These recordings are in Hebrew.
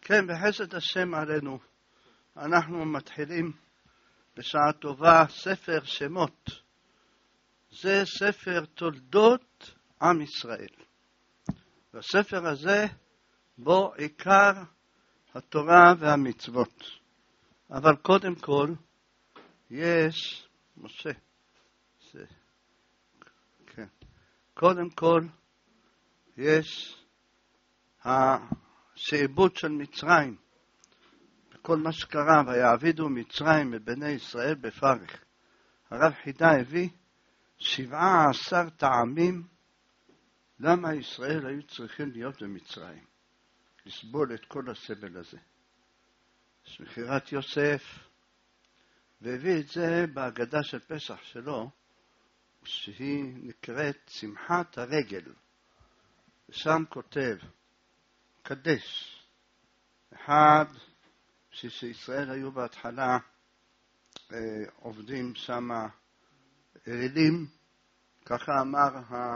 כן, בחסד השם עלינו. אנחנו מתחילים בשעה טובה ספר שמות. זה ספר תולדות עם ישראל. והספר הזה בו עיקר התורה והמצוות. אבל קודם כל יש משה. כן. קודם כל יש השעבוד של מצרים. כל מה שקרה, ויעבידו מצרים מבני ישראל בפרך. הרב חידה הביא 17 טעמים למה ישראל היו צריכים להיות במצרים. לסבול את כל הסבל הזה. מכירת יוסף, והביא את זה בהגדה של פסח שלו, שהיא נקראת שמחת הרגל. ושם כותב, קדש. אחד, שישראל היו בהתחלה עובדים שם אלילים, ככה אמר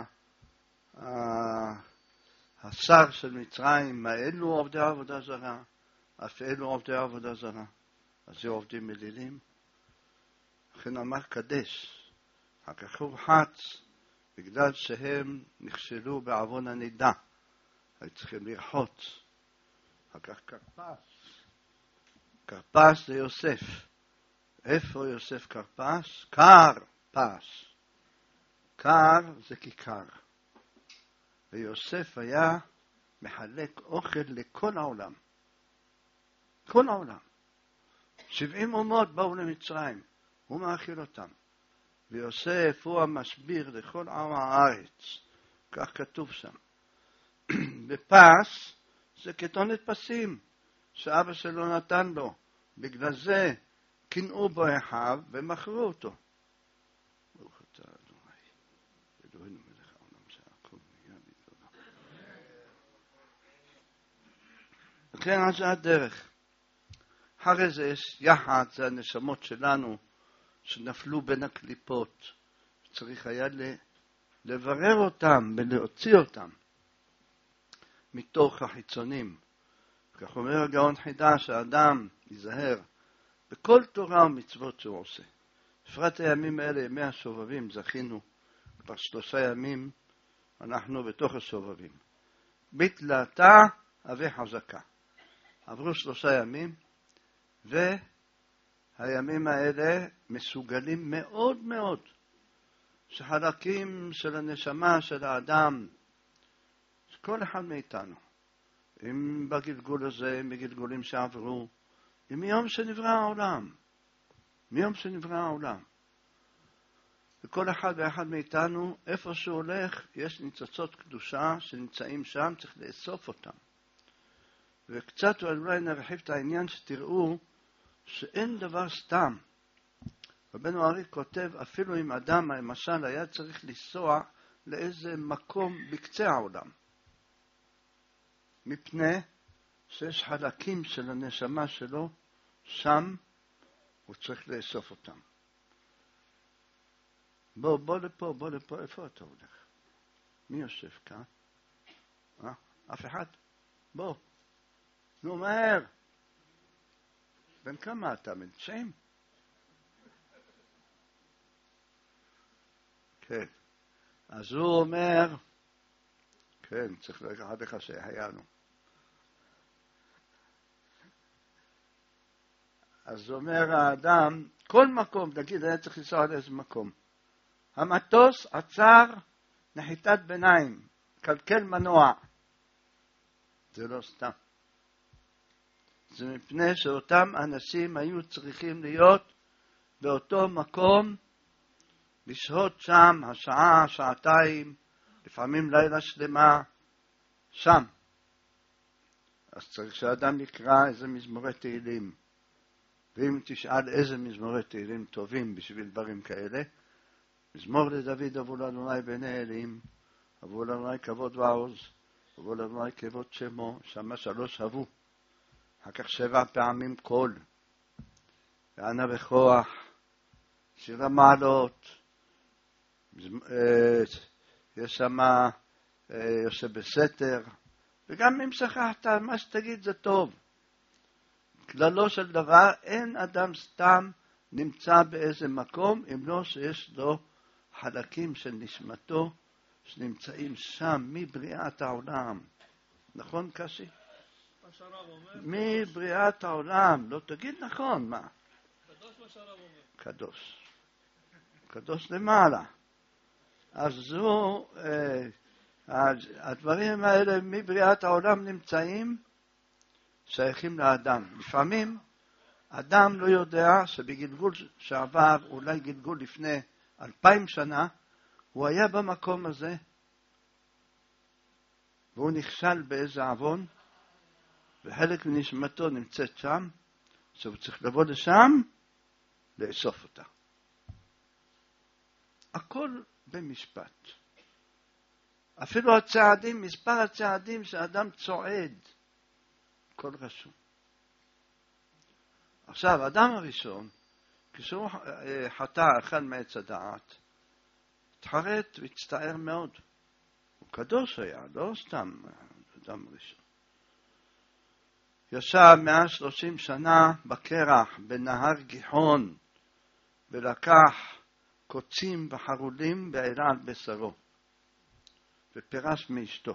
השר של מצרים, מה אלו עובדי עבודה זרה, אף אלו עובדי עבודה זרה, אז זה עובדים אלילים. לכן אמר קדש, אחר כך הוא חץ, בגלל שהם נכשלו בעוון הנידה, היו צריכים לרחוץ. אחר כך כרפס, כרפס זה יוסף. איפה יוסף כרפס? כרפס. קר זה כיכר. ויוסף היה מחלק אוכל לכל העולם. כל העולם. 70 אומות באו למצרים. הוא מאכיל אותם. ויוסף הוא המשביר לכל עם הארץ. כך כתוב שם. בפס זה כתונת פסים שאבא שלו נתן לו. בגלל זה קינאו בו אחיו ומכרו אותו. ברוך אתה אדוני, אלוהינו מלך העולם שהכל נהיה בדברו. וכן אז זה הדרך. אחרי זה יש יחד, זה הנשמות שלנו שנפלו בין הקליפות. צריך היה לברר אותם ולהוציא אותם מתוך החיצונים. כך אומר הגאון חידה שהאדם ייזהר בכל תורה ומצוות שהוא עושה. בפרט הימים האלה, ימי השובבים, זכינו כבר 3 ימים אנחנו בתוך השובבים. בתלתה אבי חזקה. עברו 3 ימים והימים האלה מסוגלים מאוד מאוד שחלקים של הנשמה של האדם, כל אחד מאיתנו, אם בגלגול הזה, מגלגולים שעברו, אם מיום שנברא העולם, מיום שנברא העולם. וכל אחד ואחד מאיתנו, איפה שהוא הולך, יש ניצוצות קדושה שנמצאים שם, צריך לאסוף אותם. וקצת אולי נרחיב את העניין שתראו שאין דבר סתם. רבנו ארי כותב, אפילו אם אדם, למשל, היה צריך לנסוע לאיזה מקום בקצה העולם. מפני שיש חלקים של הנשמה שלו, שם הוא צריך לאסוף אותם. בוא לפה, איפה אתה הולך? מי יושב כאן? אף אחד? בוא. נו, מהר. בן כמה אתה? בן 90? כן. אז הוא אומר, כן, צריך לקחת לך שהיינו. אז אומר האדם, כל מקום, נגיד, היה צריך לנסוע לאיזה מקום. המטוס עצר נחיתת ביניים, קלקל מנוע. זה לא סתם. זה מפני שאותם אנשים היו צריכים להיות באותו מקום, לשהות שם השעה, שעתיים, לפעמים לילה שלמה, שם. אז צריך שהאדם יקרא איזה מזמורי תהילים. ואם תשאל איזה מזמורי תהילים טובים בשביל דברים כאלה, מזמור לדוד אבו לאדוני בני אלים, אבו לאדוני כבוד ועוז, אבו לאדוני כבוד שמו, שמה 3 הבו. אחר כך 7 פעמים קול, וענה בכוח, שיר המעלות, יש שם יושב בסתר, וגם אם שכחת מה שתגיד זה טוב. כללו של דבר, אין אדם סתם נמצא באיזה מקום, אם לא שיש לו חלקים של נשמתו שנמצאים שם מבריאת העולם. נכון קשי? מבריאת העולם. לא תגיד נכון, מה? קדוש מה שהרב אומר. קדוש. קדוש למעלה. אז זו, הדברים האלה מבריאת העולם נמצאים, שייכים לאדם. לפעמים אדם לא יודע שבגלגול שעבר, אולי גלגול לפני 2000 שנה, הוא היה במקום הזה, והוא נכשל באיזה עוון, וחלק מנשמתו נמצאת שם, שהוא צריך לבוא לשם, לאסוף אותה. הכל במשפט. אפילו הצעדים, מספר הצעדים שאדם צועד, הכל רשום. עכשיו, האדם הראשון, כשהוא חטא אחד מעץ הדעת, התחרט והצטער מאוד. הוא קדוש היה, לא סתם אדם ראשון. ישב 130 שנה בקרח, בנהר גיחון, ולקח קוצים וחרולים והעלה על בשרו, ופירש מאשתו.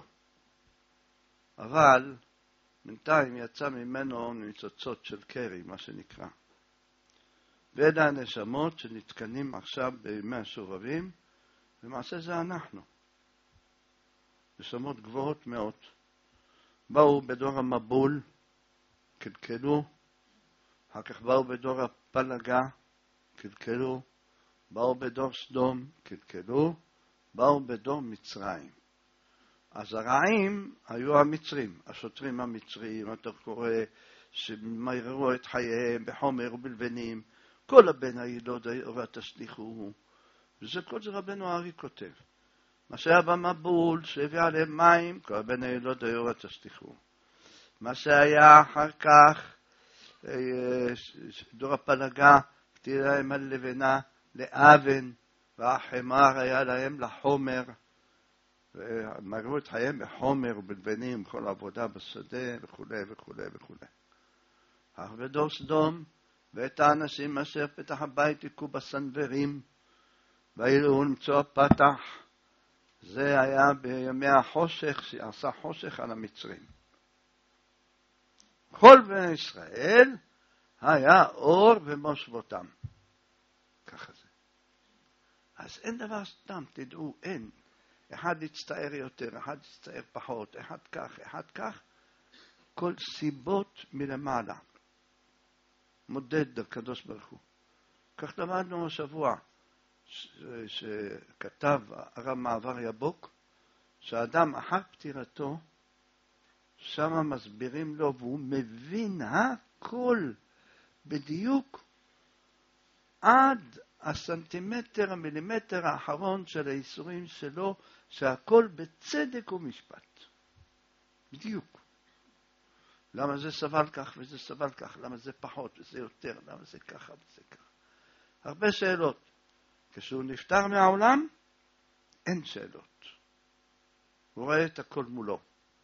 אבל בינתיים יצא ממנו ניצוצות של קרי, מה שנקרא. ואלה הנשמות שנתקנים עכשיו בימי השובבים, למעשה זה אנחנו. נשמות גבוהות מאוד. באו בדור המבול, קלקלו, אחר כך באו בדור הפלגה, קלקלו, באו בדור סדום, קלקלו, באו בדור מצרים. אז הרעים היו המצרים, השוטרים המצריים, אתה קורא שמייררו את חייהם בחומר ובלבנים, כל הבן הילוד ותשליכוהו. וזה כל זה רבנו הארי כותב. מה שהיה במבול, שהביא עליהם מים, כל הבן הילוד ותשליכוהו. מה שהיה אחר כך, דור הפלגה, תהיה להם על לבנה לאבן, והחמר היה להם לחומר, ומגרו את חייהם בחומר ובלבנים, כל עבודה בשדה וכו' וכו' וכו'. אך בדור סדום, ואת האנשים אשר פתח הבית יקו בסנוורים, ואילו למצוא פתח, זה היה בימי החושך, שעשה חושך על המצרים. כל בני ישראל היה אור במושבותם. ככה זה. אז אין דבר סתם, תדעו, אין. אחד יצטער יותר, אחד יצטער פחות, אחד כך, אחד כך. כל סיבות מלמעלה. מודד הקדוש ברוך הוא. כך למדנו השבוע, שכתב הרב מעבר יבוק, שהאדם אחר פטירתו, שם מסבירים לו, והוא מבין הכל בדיוק עד הסנטימטר, המילימטר האחרון של האיסורים שלו, שהכל בצדק ומשפט. בדיוק. למה זה סבל כך וזה סבל כך? למה זה פחות וזה יותר? למה זה ככה וזה ככה? הרבה שאלות. כשהוא נפטר מהעולם, אין שאלות. הוא רואה את הכל מולו.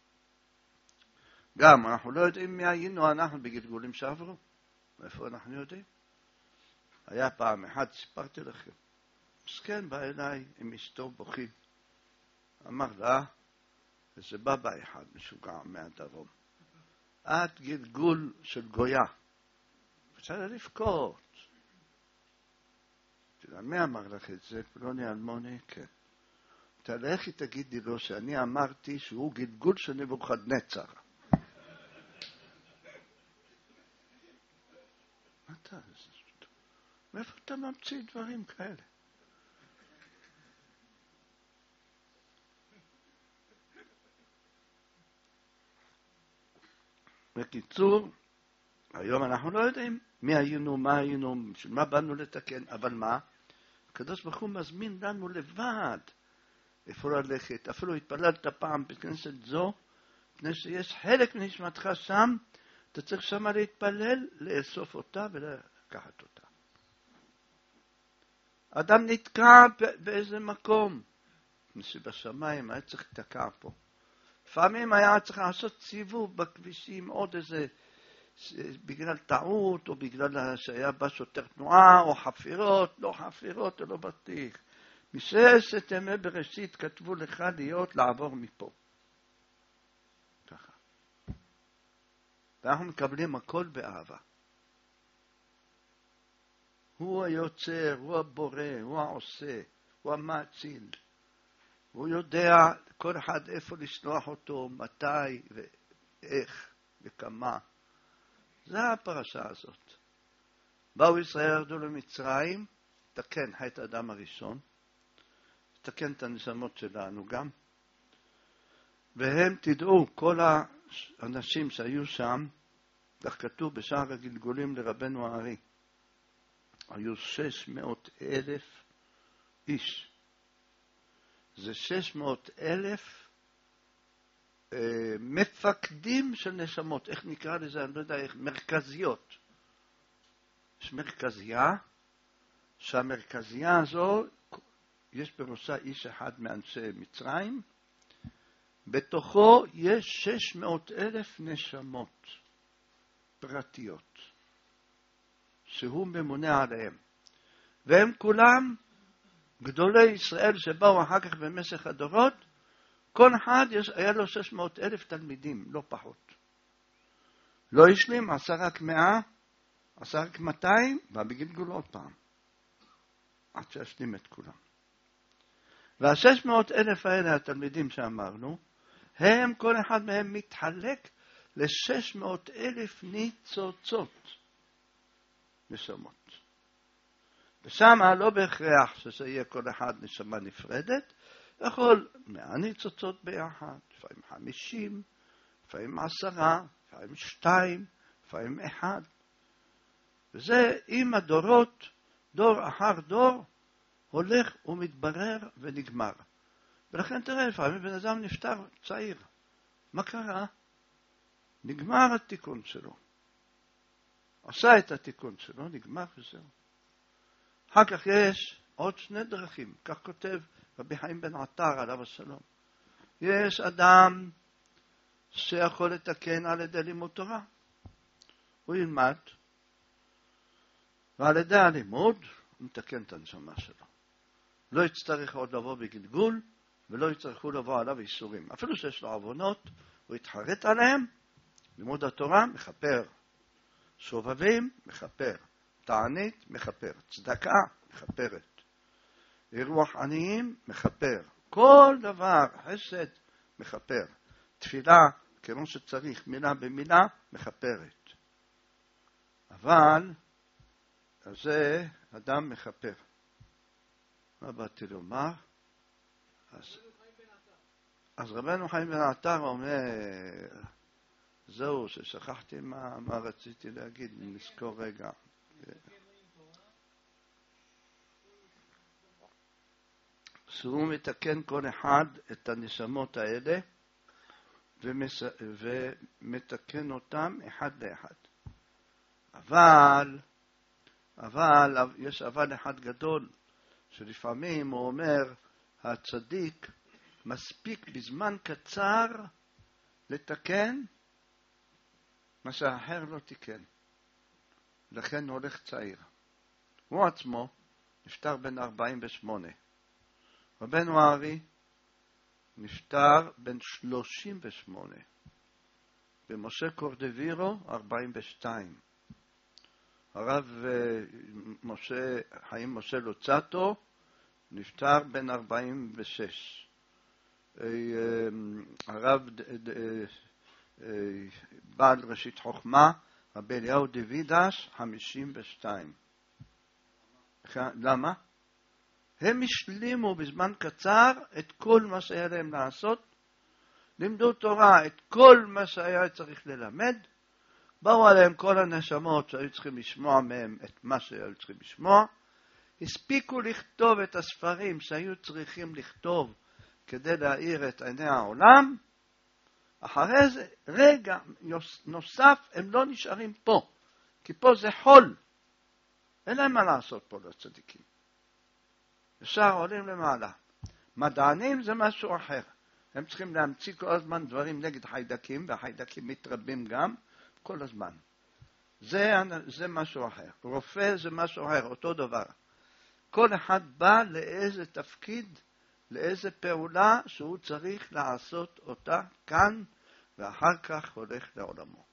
גם אנחנו לא יודעים מי היינו אנחנו בגלגולים שעברו. מאיפה אנחנו יודעים? היה פעם אחד, סיפרתי לכם. מסכן בא אליי עם אשתו בוכים. אמר לה, איזה בבא אחד משוגע מהדרום. את גלגול של גויה. אפשר לבכות. תראה, מי אמר לך את זה? פלוני אלמוני? כן. תלכי תגידי לו שאני אמרתי שהוא גלגול של נבוכדנצר. מה אתה? מאיפה אתה ממציא דברים כאלה? בקיצור, היום אנחנו לא יודעים מי היינו, מה היינו, של מה באנו לתקן, אבל מה? הקדוש ברוך הוא מזמין לנו לבד איפה ללכת. אפילו התפללת פעם בכנסת זו, לפני שיש חלק מנשמתך שם, אתה צריך שם להתפלל, לאסוף אותה ולקחת אותה. אדם נתקע באיזה מקום, בשמיים היה צריך לתקע פה. לפעמים היה צריך לעשות סיבוב בכבישים, עוד איזה בגלל טעות, או בגלל שהיה בה שוטר תנועה, או חפירות, לא חפירות, או לא בטיח. מששת ימי בראשית כתבו לך להיות לעבור מפה. ככה. ואנחנו מקבלים הכל באהבה. הוא היוצר, הוא הבורא, הוא העושה, הוא המאציל. הוא יודע כל אחד איפה לשלוח אותו, מתי ואיך וכמה. זה הפרשה הזאת. באו ישראל ירדו למצרים, תקן חטא האדם הראשון, תקן את הנשמות שלנו גם, והם תדעו, כל האנשים שהיו שם, כך כתוב בשער הגלגולים לרבנו הארי, היו 600,000 איש. זה 600,000 מפקדים של נשמות. איך נקרא לזה? אני לא יודע איך. מרכזיות. יש מרכזייה, שהמרכזייה הזו, יש בראשה איש אחד מאנשי מצרים, בתוכו יש 600,000 נשמות פרטיות, שהוא ממונה עליהם. והם כולם גדולי ישראל שבאו אחר כך במשך הדורות, כל אחד היה לו 600,000 תלמידים, לא פחות. לא השלים, עשה רק 100, עשה רק 200, ובגלגול עוד פעם. עד שהשלים את כולם. וה-600,000 האלה, התלמידים שאמרנו, הם, כל אחד מהם מתחלק ל-600,000 ניצוצות נשמות. ושם לא בהכרח שזה יהיה כל אחד נשמה נפרדת, יכול 100 ניצוצות ביחד, לפעמים 50, לפעמים 10, לפעמים 2, לפעמים 1. וזה עם הדורות, דור אחר דור, הולך ומתברר ונגמר. ולכן תראה, לפעמים בן אדם נפטר צעיר. מה קרה? נגמר התיקון שלו. עשה את התיקון שלו, נגמר וזהו. אחר כך יש עוד 2 דרכים, כך כותב רבי חיים בן עטר עליו השלום. יש אדם שיכול לתקן על ידי לימוד תורה. הוא ילמד, ועל ידי הלימוד הוא מתקן את הנשמה שלו. לא יצטרך עוד לבוא בגלגול, ולא יצטרכו לבוא עליו איסורים. אפילו שיש לו עוונות, הוא יתחרט עליהם. לימוד התורה מחפר. שובבים מחפר. תענית מחפר. צדקה מחפרת. אירוח עניים מחפר. כל דבר, חסד מחפר. תפילה, כמו שצריך, מילה במילה, מחפרת. אבל, זה אדם מחפר. מה באתי לומר? אז רבנו חיים בן עטר אומר, זהו, ששכחתי מה רציתי להגיד, נזכור רגע. שהוא מתקן כל אחד את הנשמות האלה, ומתקן אותם אחד לאחד. אבל יש אבל אחד גדול, שלפעמים הוא אומר, הצדיק מספיק בזמן קצר לתקן מה שהאחר לא תיקן. לכן הוא הולך צעיר. הוא עצמו נפטר בן 48. רבנו הארי נפטר בן 38. במשה קורדווירו 42. הרב חיים משה לוצטו נפטר בן 46. הרב בעל ראשית חוכמה, רבי אליהו דוידש, 52. למה? הם השלימו בזמן קצר את כל מה שהיה להם לעשות, לימדו תורה, את כל מה שהיה צריך ללמד, באו עליהם כל הנשמות שהיו צריכים לשמוע מהם את מה שהיו צריכים לשמוע, הספיקו לכתוב את הספרים שהיו צריכים לכתוב כדי להאיר את עיני העולם, אחרי זה רגע נוסף הם לא נשארים פה, כי פה זה חול, אין להם מה לעשות פה לצדיקים. ישר עולים למעלה. מדענים זה משהו אחר, הם צריכים להמציא כל הזמן דברים נגד חיידקים, והחיידקים מתרבים גם כל הזמן. זה משהו אחר. רופא זה משהו אחר, אותו דבר. כל אחד בא לאיזה תפקיד, לאיזה פעולה שהוא צריך לעשות אותה כאן, ואחר כך הולך לעולמו.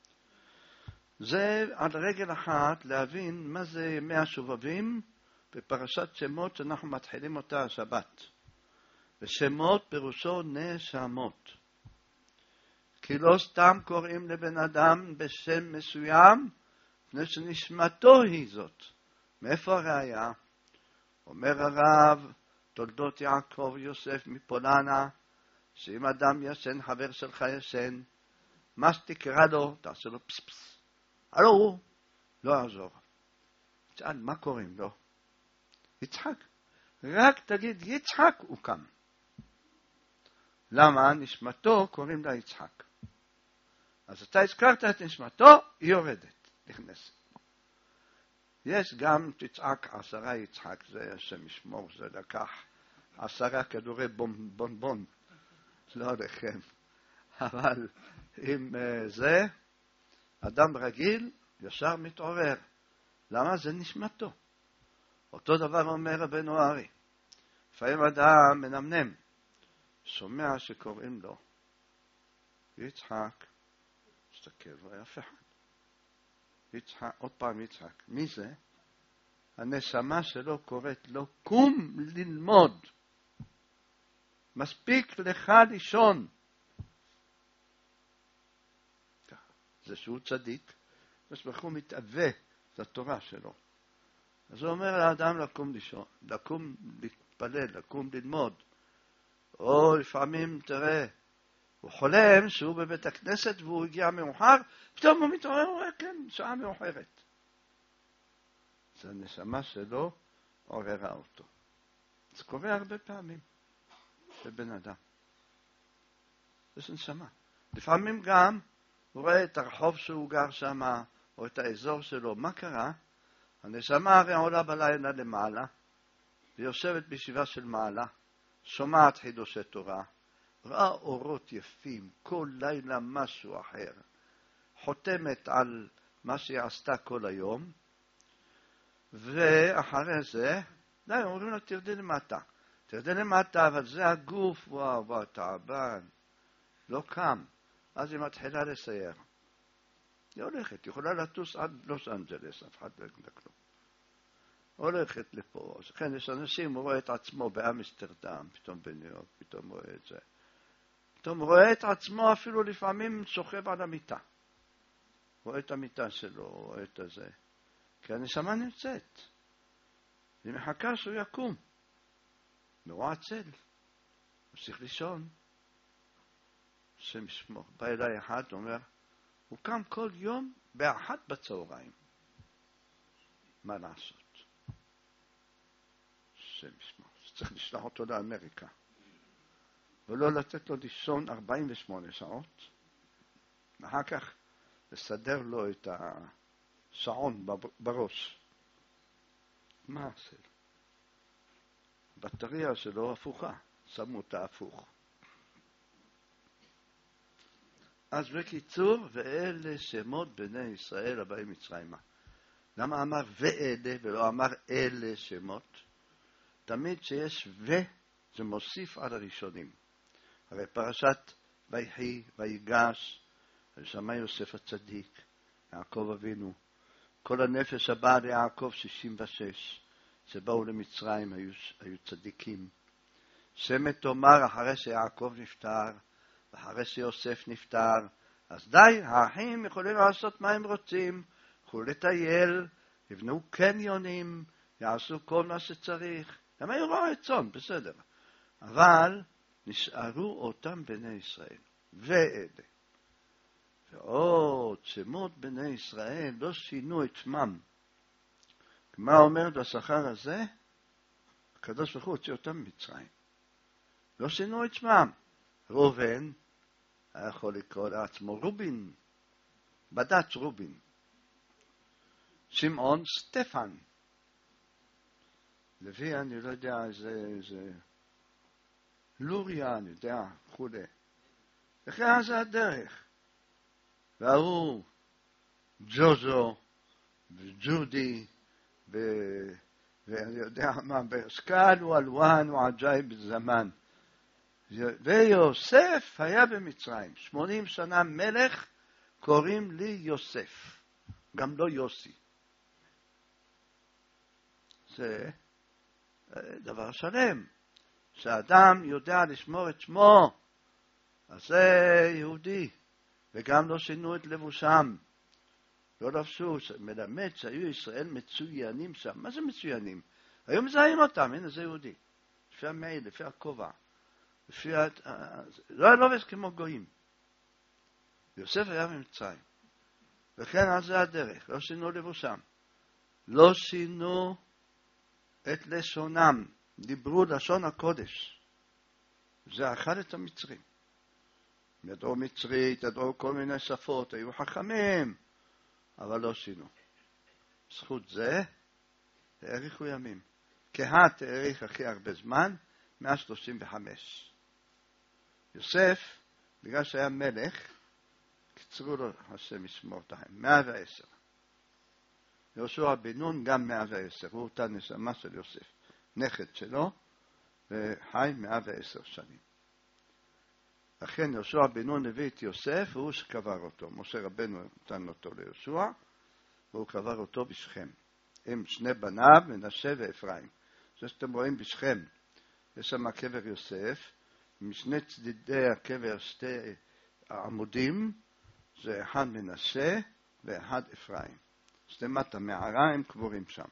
זה על רגל אחת להבין מה זה ימי השובבים בפרשת שמות שאנחנו מתחילים אותה השבת. ושמות פירושו נשמות. כי לא סתם קוראים לבן אדם בשם מסוים, מפני שנשמתו היא זאת. מאיפה הראיה? אומר הרב, תולדות יעקב יוסף מפולנה, שאם אדם ישן, חבר שלך ישן, מה שתקרא לו, תעשה לו פס פס. הלא הוא, לא יעזור. תשאל, מה קוראים לו? יצחק. רק תגיד יצחק, הוא קם. למה? נשמתו קוראים לה יצחק. אז אתה הזכרת את נשמתו, היא יורדת, נכנסת. יש גם תצעק 10 יצחק, זה השם ישמור, זה לקח 10 כדורי בונבון, לא לכם. אבל אם זה, אדם רגיל ישר מתעורר. למה? זה נשמתו. אותו דבר אומר רבנו ארי. לפעמים אדם מנמנם, שומע שקוראים לו יצחק, מסתכל, לא היה אף אחד. יצחק, עוד פעם יצחק. מי זה? הנשמה שלו קוראת לו, קום ללמוד. מספיק לך לישון. זה שהוא צדיק, ברוך הוא מתאווה, זה התורה שלו. אז הוא אומר לאדם לקום לישון, לקום להתפלל, לקום ללמוד. או לפעמים, תראה, הוא חולם שהוא בבית הכנסת והוא הגיע מאוחר, פתאום הוא מתעורר, הוא אומר, כן, שעה מאוחרת. זה הנשמה שלו עוררה אותו. זה קורה הרבה פעמים לבן אדם. זה נשמה. לפעמים גם הוא רואה את הרחוב שהוא גר שם, או את האזור שלו. מה קרה? הנשמה הרי עולה בלילה למעלה, ויושבת בישיבה של מעלה, שומעת חידושי תורה, ראה אורות יפים, כל לילה משהו אחר, חותמת על מה שהיא עשתה כל היום, ואחרי זה, די, אומרים לה, תרדי למטה. תרדי למטה, אבל זה הגוף, וואו, תעבן, לא קם. אז היא מתחילה לסייר. היא הולכת, היא יכולה לטוס עד לוס אנג'לס, אף אחד לא יגלה כלום. הולכת לפה. אז כן, יש אנשים, הוא רואה את עצמו באמסטרדם, פתאום בניו יורק, פתאום רואה את זה. פתאום רואה את עצמו אפילו לפעמים שוכב על המיטה. רואה את המיטה שלו, רואה את זה. כי הנשמה נמצאת. היא מחכה שהוא יקום. מרוע צל. הוא צריך לישון. השם ישמור. בא אליי אחד, אומר, הוא קם כל יום ב1 בצהריים. מה לעשות? השם ישמור. צריך לשלוח אותו לאמריקה. ולא לתת לו לישון 48 שעות. ואחר כך לסדר לו את השעון בראש. מה עשה? הבטריה שלו הפוכה. שמו אותה הפוך. אז בקיצור, ואלה שמות בני ישראל הבאים מצרימה. למה אמר ואלה ולא אמר אלה שמות? תמיד שיש זה מוסיף על הראשונים. הרי פרשת ויחי ויגש, ושמע יוסף הצדיק, יעקב אבינו, כל הנפש הבאה ליעקב 66, שבאו למצרים היו צדיקים. שמת תאמר אחרי שיעקב נפטר, ואחרי שיוסף נפטר, אז די, האחים יכולים לעשות מה הם רוצים, יכולו לטייל, יבנו קניונים, יעשו כל מה שצריך. הם היו רועי צאן, בסדר. אבל נשארו אותם בני ישראל, ואלה. ועוד שמות בני ישראל לא שינו את שמם. מה אומר בשכר הזה? הקדוש ברוך הוא הוציא אותם ממצרים. לא שינו את שמם. ראובן היה יכול לקרוא לעצמו רובין, בד"ץ רובין. שמעון סטפן. לוי אני לא יודע איזה לוריה אני יודע כולי. וכן זה הדרך. והוא ג'וזו, וג'ודי, ואני יודע מה, בסקל ואלואן ועג'אי בזמן. ויוסף היה במצרים, 80 שנה מלך, קוראים לי יוסף, גם לא יוסי. זה דבר שלם, שהאדם יודע לשמור את שמו, אז זה יהודי, וגם לא שינו את לבושם, לא לבשו, מלמד שהיו ישראל מצוינים שם. מה זה מצוינים? היו מזהים אותם, הנה זה יהודי, לפי המעיל, לפי הכובע, לא היה לובש כמו גויים. יוסף היה במצרים, וכן על זה הדרך, לא שינו לבושם, לא שינו את לשונם, דיברו לשון הקודש, זה אכל את המצרים, ידעו מצרית, ידעו כל מיני שפות, היו חכמים, אבל לא שינו. זכות זה, האריכו ימים. קהת האריך הכי הרבה זמן, 135. יוסף, בגלל שהיה מלך, קיצרו לו השם ישמור אותם, 110. יהושע בן נון גם 110, הוא אותה נשמה של יוסף, נכד שלו, וחי 110 שנים. לכן יהושע בן נון הביא את יוסף, והוא שקבר אותו. משה רבנו נתן אותו ליהושע, והוא קבר אותו בשכם. עם שני בניו, מנשה ואפרים. זה שאתם רואים בשכם, יש שם קבר יוסף, משני צדדי הקבר שתי עמודים, זה אחד מנשה ואחד אפרים. סתימת המערה הם קבורים שם.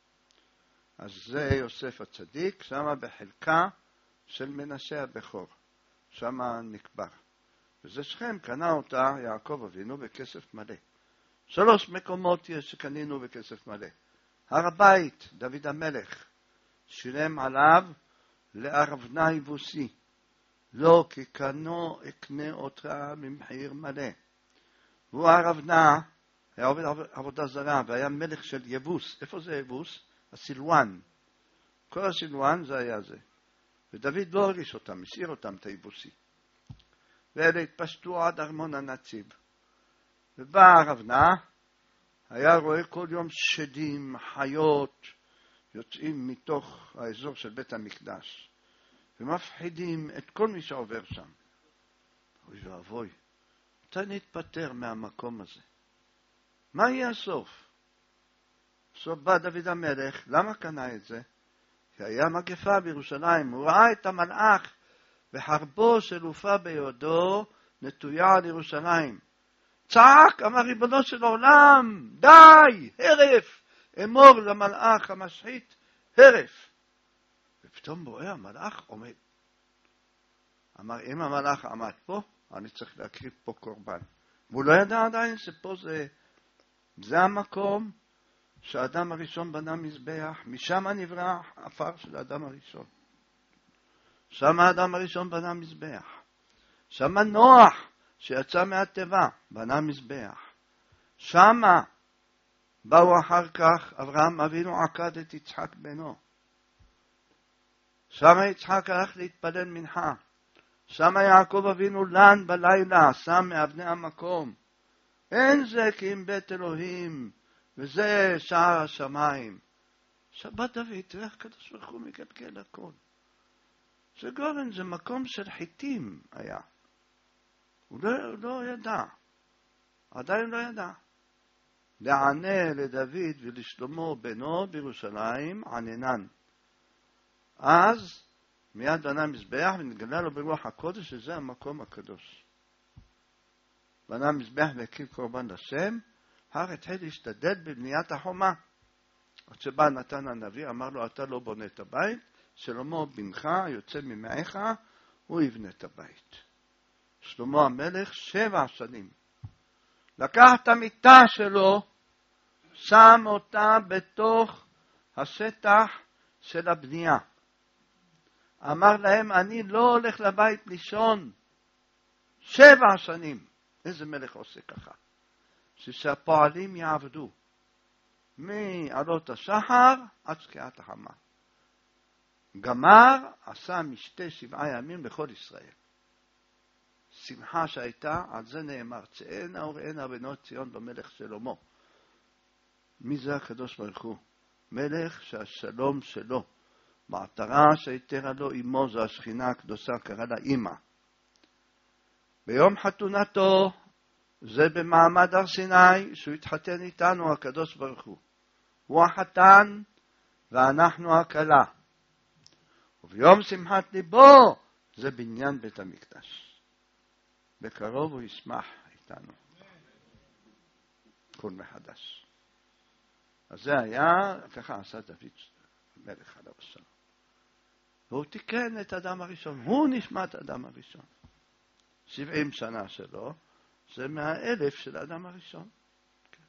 אז זה יוסף הצדיק, שם בחלקה של מנשה הבכור. שם נקבר. וזה שכם, קנה אותה יעקב אבינו בכסף מלא. 3 מקומות יש שקנינו בכסף מלא. הר הבית, דוד המלך, שילם עליו לארבנה יבוסי. לא כי קנו אקנה אותה ממחיר מלא. והוא ארבנה, היה עובד עבודה זרה, והיה מלך של יבוס. איפה זה יבוס? הסילואן. כל הסילואן זה היה זה. ודוד לא הרגיש אותם, השאיר אותם את היבוסי. ואלה התפשטו עד ארמון הנציב. ובא ארבנה, היה רואה כל יום שדים, חיות, יוצאים מתוך האזור של בית המקדש, ומפחידים את כל מי שעובר שם. אוי ואבוי, מתי נתפטר מהמקום הזה? מה יהיה הסוף? סוף בא דוד המלך, למה קנה את זה? כי היה מגפה בירושלים, הוא ראה את המלאך וחרבו של עופה בידו נטויה על ירושלים. צעק, אמר ריבונו של עולם, די, הרף, אמור למלאך המשחית, הרף. ופתאום רואה המלאך עומד. אמר, אם המלאך עמד פה, אני צריך להקריב פה קורבן. והוא לא ידע עדיין שפה זה המקום שהאדם הראשון בנה מזבח, משם נברא עפר של האדם הראשון. שם האדם הראשון בנה מזבח. שם נוח שיצא מהטבע בנה מזבח. שם באו אחר כך אברהם אבינו עקד את יצחק בנו. שם יצחק הלך להתפלל מנחה. שם יעקב אבינו לן בלילה, שם מאבני המקום. אין זה כי אם בית אלוהים, וזה שער השמיים. שבת דוד, תראה הקדוש ברוך הוא מגלגל הכל. זה גורן, זה מקום של חיטים היה. הוא לא ידע. עדיין לא ידע. לענה לדוד ולשלמה בנו בירושלים עננן. אז מיד בנה מזבח ונתגלה לו ברוח הקודש שזה המקום הקדוש. בנה מזבח והקריב קורבן לשם, הר התחיל להשתדל בבניית החומה. עד שבא נתן הנביא, אמר לו, אתה לא בונה את הבית, שלמה בנך יוצא ממעיך, הוא יבנה את הבית. שלמה המלך 7 שנים. לקח את המיטה שלו, שם אותה בתוך השטח של הבנייה. אמר להם, אני לא הולך לבית לישון 7 שנים. איזה מלך עושה ככה? שהפועלים יעבדו מעלות השחר עד שקיעת החמה. גמר, עשה משתה 7 ימים לכל ישראל. השמחה שהייתה, על זה נאמר, צאנה וראנה בנות ציון במלך שלמה. מי זה הקדוש ברוך הוא? מלך שהשלום שלו, מעטרה שהיתרה לו אמו, זו השכינה הקדושה, קרא לה אמא. ביום חתונתו, זה במעמד הר סיני, שהוא התחתן איתנו, הקדוש ברוך הוא. הוא החתן ואנחנו הכלה. וביום שמחת ליבו, זה בניין בית המקדש. בקרוב הוא ישמח איתנו. כל מחדש. אז זה היה, ככה עשה דוד מלך עליו השלום. והוא תיקן את אדם הראשון. הוא נשמת אדם הראשון. 70 שנה שלו, זה 100,000 של אדם הראשון. כן.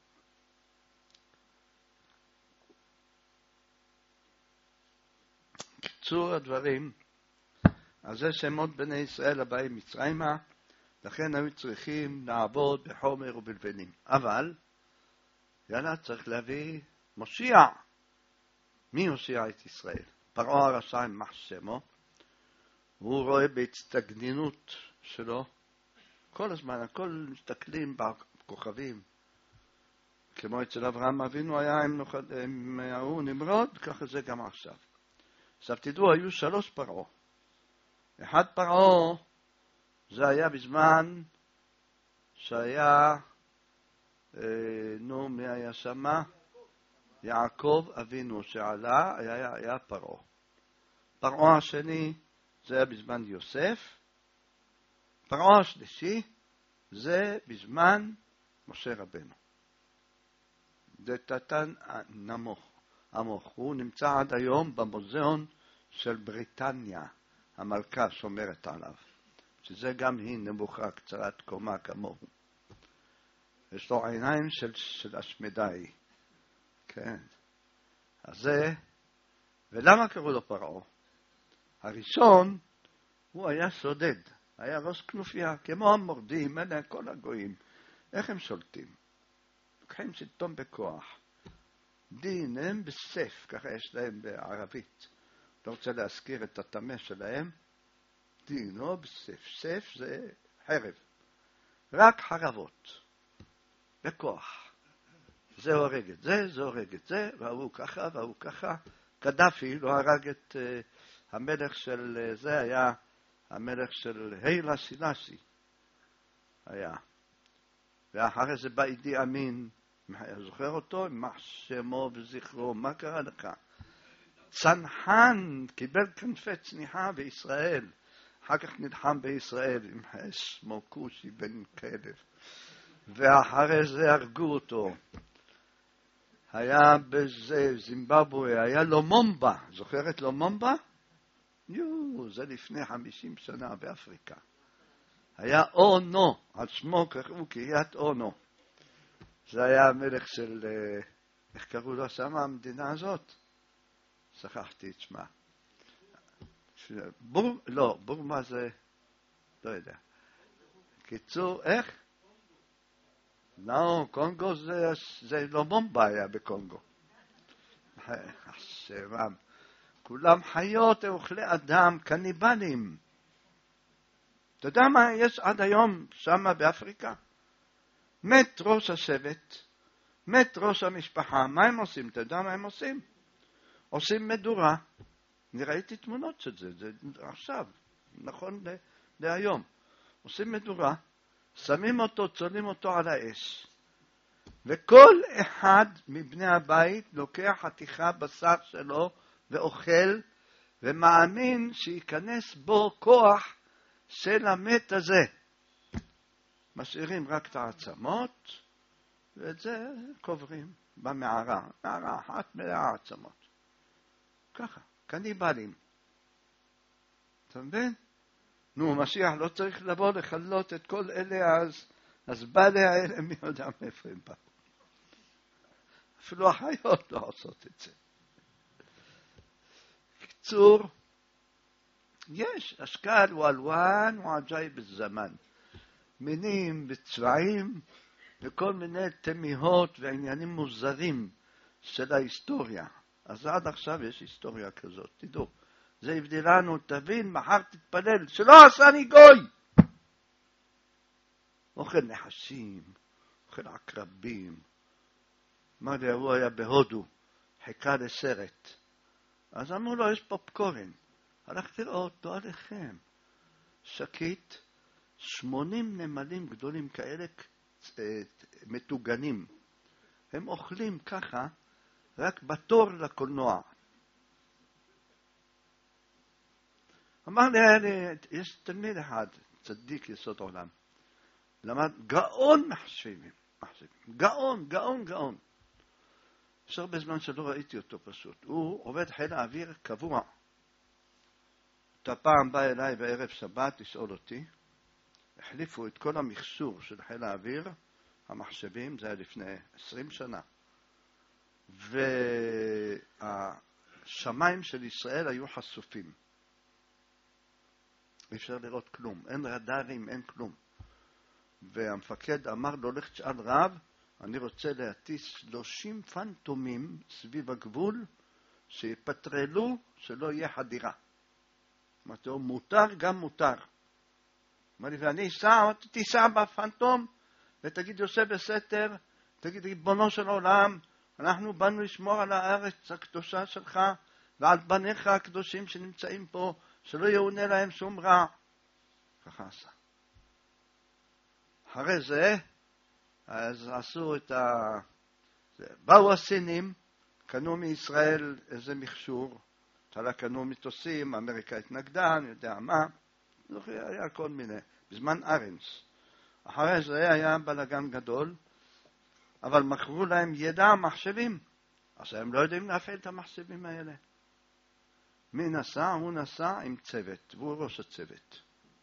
קיצור הדברים, אז זה שמות בני ישראל הבאים מצרימה, לכן היו צריכים לעבוד בחומר ובלבנים. אבל, יאללה, צריך להביא מושיע. מי הושיע את ישראל? פרעה הרשע יימח שמו. הוא רואה בהצטגנינות שלו, כל הזמן, הכל מסתכלים בכוכבים. כמו אצל אברהם אבינו היה עם ההוא נמרוד, ככה זה גם עכשיו. עכשיו תדעו, היו 3 פרעה. אחד פרעה, זה היה בזמן שהיה, מי היה שמה? יעקב אבינו שעלה, היה פרעה. פרעה השני, זה היה בזמן יוסף. פרעה השלישי, זה בזמן משה רבנו. זה תתן נמוך. הוא נמצא עד היום במוזיאון של בריטניה. המלכה שומרת עליו. שזה גם היא נמוכה, קצרת קומה כמוהו. יש לו עיניים של השמדאי. כן. אז זה, ולמה קראו לו פרעה? הראשון, הוא היה שודד. היה ראש כנופיה, כמו המורדים, אלה כל הגויים. איך הם שולטים? לוקחים שלטון בכוח. דין הם בסף, ככה יש להם בערבית. לא רוצה להזכיר את התמה שלהם. דין או בסף. סף זה חרב. רק חרבות. בכוח. זה הורג את זה, זה הורג את זה, והוא ככה, והוא ככה. קדאפי לא הרג את המלך של זה, היה המלך של היילה סילאסי. היה. ואחרי זה בא אידי אמין, זוכר אותו? יימח שמו וזכרו, מה קרה לך? צנחן קיבל כנפי צניחה בישראל, אחר כך נלחם בישראל עם שמו כושי בן כלב, ואחרי זה הרגו אותו. היה בזה זימבבואה, היה לומומבה, זוכרת לומומבה? זה לפני 50 שנה באפריקה. היה אונו, על שמו קראו קריית אונו. זה היה המלך של, איך קראו לו שם המדינה הזאת? שכחתי את שמה. בורמה זה, לא יודע. קיצור, איך? לא, קונגו זה לא מומבה היה בקונגו. השרם. כולם חיות, אוכלי אדם, קניבלים. אתה יודע מה יש עד היום שם באפריקה? מת ראש השבט, מת ראש המשפחה, מה הם עושים? אתה יודע מה הם עושים? עושים מדורה. אני ראיתי תמונות של זה, זה עכשיו, נכון להיום. עושים מדורה, שמים אותו, צולים אותו על האש. וכל אחד מבני הבית לוקח חתיכה בשר שלו ואוכל, ומאמין שיכנס בו כוח של המת הזה. משאירים רק את העצמות, ואת זה קוברים במערה. מערה אחת מלאה העצמות. ככה, קניבלים. אתה מבין? נו, משיח לא צריך לבוא לחלות את כל אלה, אז בעלי האלה מי יודע מאיפה הם באו. אפילו החיות לא עושות את זה. בקיצור, יש, אשכל ואלואן ועג'איב בזמן. מינים וצבעים וכל מיני תמיהות ועניינים מוזרים של ההיסטוריה. אז עד עכשיו יש היסטוריה כזאת, תדעו. זה הבדילנו, תבין, מחר תתפלל, שלא עשני גוי. אוכל נחשים, אוכל עקרבים. אמר לי, הוא היה בהודו, חיכה לסרט. אז אמרו לו, יש פופקורן. הלכתי לראות, לא עליכם. שקית, 80 נמלים גדולים כאלה מתוגנים. הם אוכלים ככה רק בתור לקולנוע. אמר לי, יש תלמיד אחד, צדיק יסוד עולם, למד גאון מחשבים. גאון. יש הרבה זמן שלא ראיתי אותו פשוט. הוא עובד חיל האוויר קבוע. אתה פעם בא אליי בערב שבת לשאול אותי, החליפו את כל המכשור של חיל האוויר, המחשבים, זה היה לפני 20 שנה. והשמיים של ישראל היו חשופים. אי אפשר לראות כלום, אין רדארים, אין כלום. והמפקד אמר לו, לך תשאל רב, אני רוצה להטיס 30 פנטומים סביב הגבול, שיפטרלו שלא יהיה חדירה. אמרתי לו, מותר גם מותר. אמר לי, ואני תיסע בפנטום, ותגיד יוסף בסתר, תגיד ריבונו של עולם, אנחנו באנו לשמור על הארץ הקדושה שלך, ועל בניך הקדושים שנמצאים פה, שלא יאונה להם שום רע. ככה עשה. אחרי זה, אז עשו את באו הסינים, קנו מישראל איזה מכשור, תלה קנו מטוסים, אמריקה התנגדה, אני יודע מה, היה כל מיני, בזמן ארנס. אחרי זה היה בלגן גדול, אבל מכרו להם ידע מחשבים, אז הם לא יודעים להפעיל את המחשבים האלה. מי נסע? הוא נסע עם צוות, והוא ראש הצוות.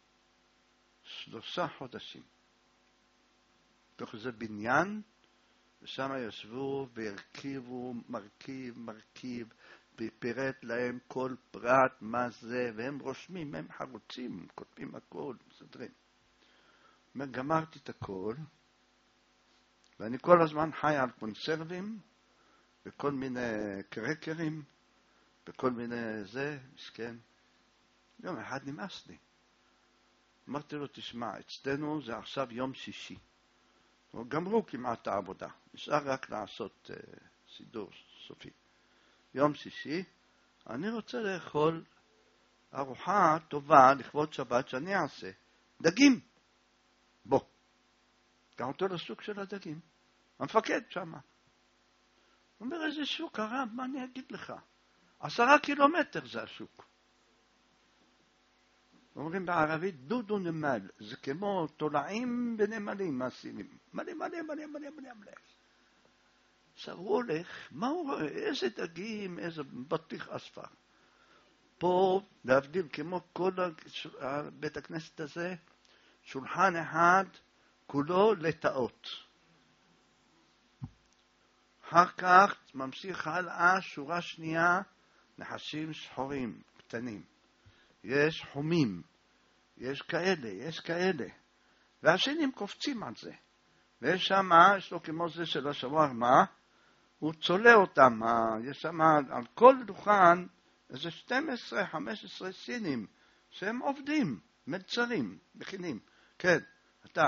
3 חודשים. תוך איזה בניין, ושם ישבו והרכיבו מרכיב, ופירט להם כל פרט מה זה, והם רושמים, הם חרוצים, כותבים הכל, מסדרים. גמרתי את הכל, ואני כל הזמן חי על קונסרבים, וכל מיני קרקרים, וכל מיני זה, מסכן. יום אחד נמאס לי. אמרתי לו, תשמע, אצלנו זה עכשיו יום שישי. גמרו כמעט העבודה. נשאר רק לעשות סידור סופי. יום שישי, אני רוצה לאכול ארוחה טובה לכבוד שבת שאני אעשה. דגים. בוא. גם אותו לסוג של הדגים. המפקד שמה. הוא אומר, איזה שוק הרב, מה אני אגיד לך? 10 קילומטר זה השוק. אומרים בערבית, דודו נמל. זה כמו תולעים בנמלים מעשינים. מלא. עכשיו הוא הולך, מה הוא רואה? איזה דגים, איזה בטיח אספר. פה, להבדיל כמו כל בית הכנסת הזה, שולחן אחד, כולו לטאות. אחר כך ממשיך הלאה, שורה שנייה, נחשים שחורים, קטנים. יש חומים, יש כאלה. והשינים קופצים על זה. ויש שם, יש לו כמו זה של השווארמה, הוא צולה אותם. יש שם על כל דוכן איזה 12-15 סינים שהם עובדים, מלצרים, מכינים. כן, אתה.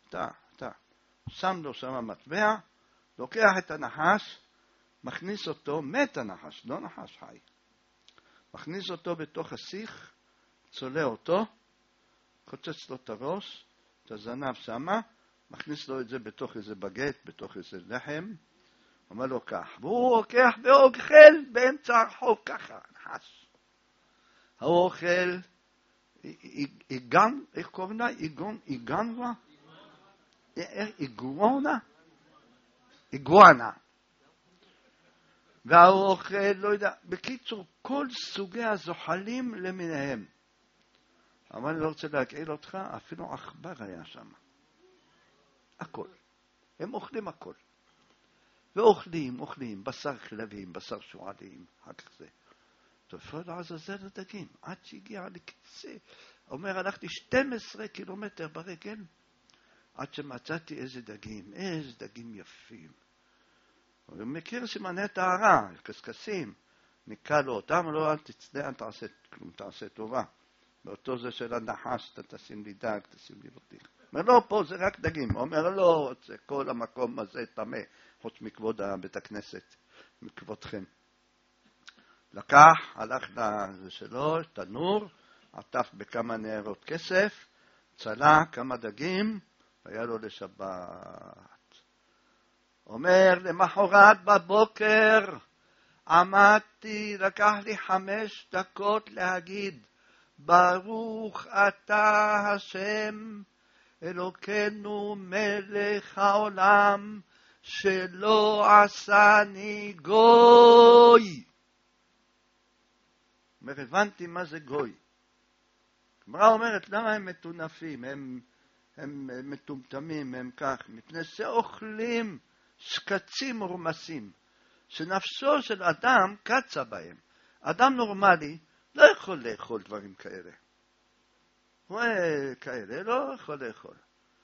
שם לו שם מטבע, לוקח את הנחש, מכניס אותו, מת הנחש, לא נחש חי. מכניס אותו בתוך השיח, צולה אותו, קוצץ לו את הראש, את הזנב שמה, מכניס לו את זה בתוך איזה בגט, בתוך איזה לחם, אומר לו כך, והוא לוקח ואוכל באמצע הרחוב ככה, נחש. הוא אוכל, איך קוראים לה? איגואנה. והוא אוכל, לא יודע, בקיצור, כל סוגי הזוחלים למיניהם. אבל אני לא רוצה להגעיל אותך, אפילו עכבר היה שם. הכל. הם אוכלים הכל. ואוכלים, בשר חלבים, בשר שועלים, אחר כך זה. תופעה לעזאזל הדגים, עד שהגיע לקצה. אומר, הלכתי 12 קילומטר ברגל, עד שמצאתי איזה דגים יפים. הוא מכיר סימני טהרה, קסקסים, ניקה לו אותם, לא, אל תצטע, אל תעשה כלום, תעשה טובה. באותו זה של הנחש, אתה תשים לי דג, תשים לי בטיח. אומר לו, פה זה רק דגים. אומר לו, כל המקום הזה טמא, חוץ מכבוד בית הכנסת, מכבודכם. לקח, הלך לזה שלו, תנור, עטף בכמה נערות כסף, צלה כמה דגים, היה לו לשבת. אומר, למחרת בבוקר, עמדתי, לקח לי 5 דקות להגיד, ברוך אתה השם, אלוקינו מלך העולם, שלא עשני גוי. אומר, הבנתי מה זה גוי. הגמרא אומרת, למה הם מטונפים, הם מטומטמים, הם כך, מפני שאוכלים שקצים ורמסים, שנפשו של אדם קצה בהם. אדם נורמלי לא יכול לאכול דברים כאלה. הוא כאלה לא יכול לאכול.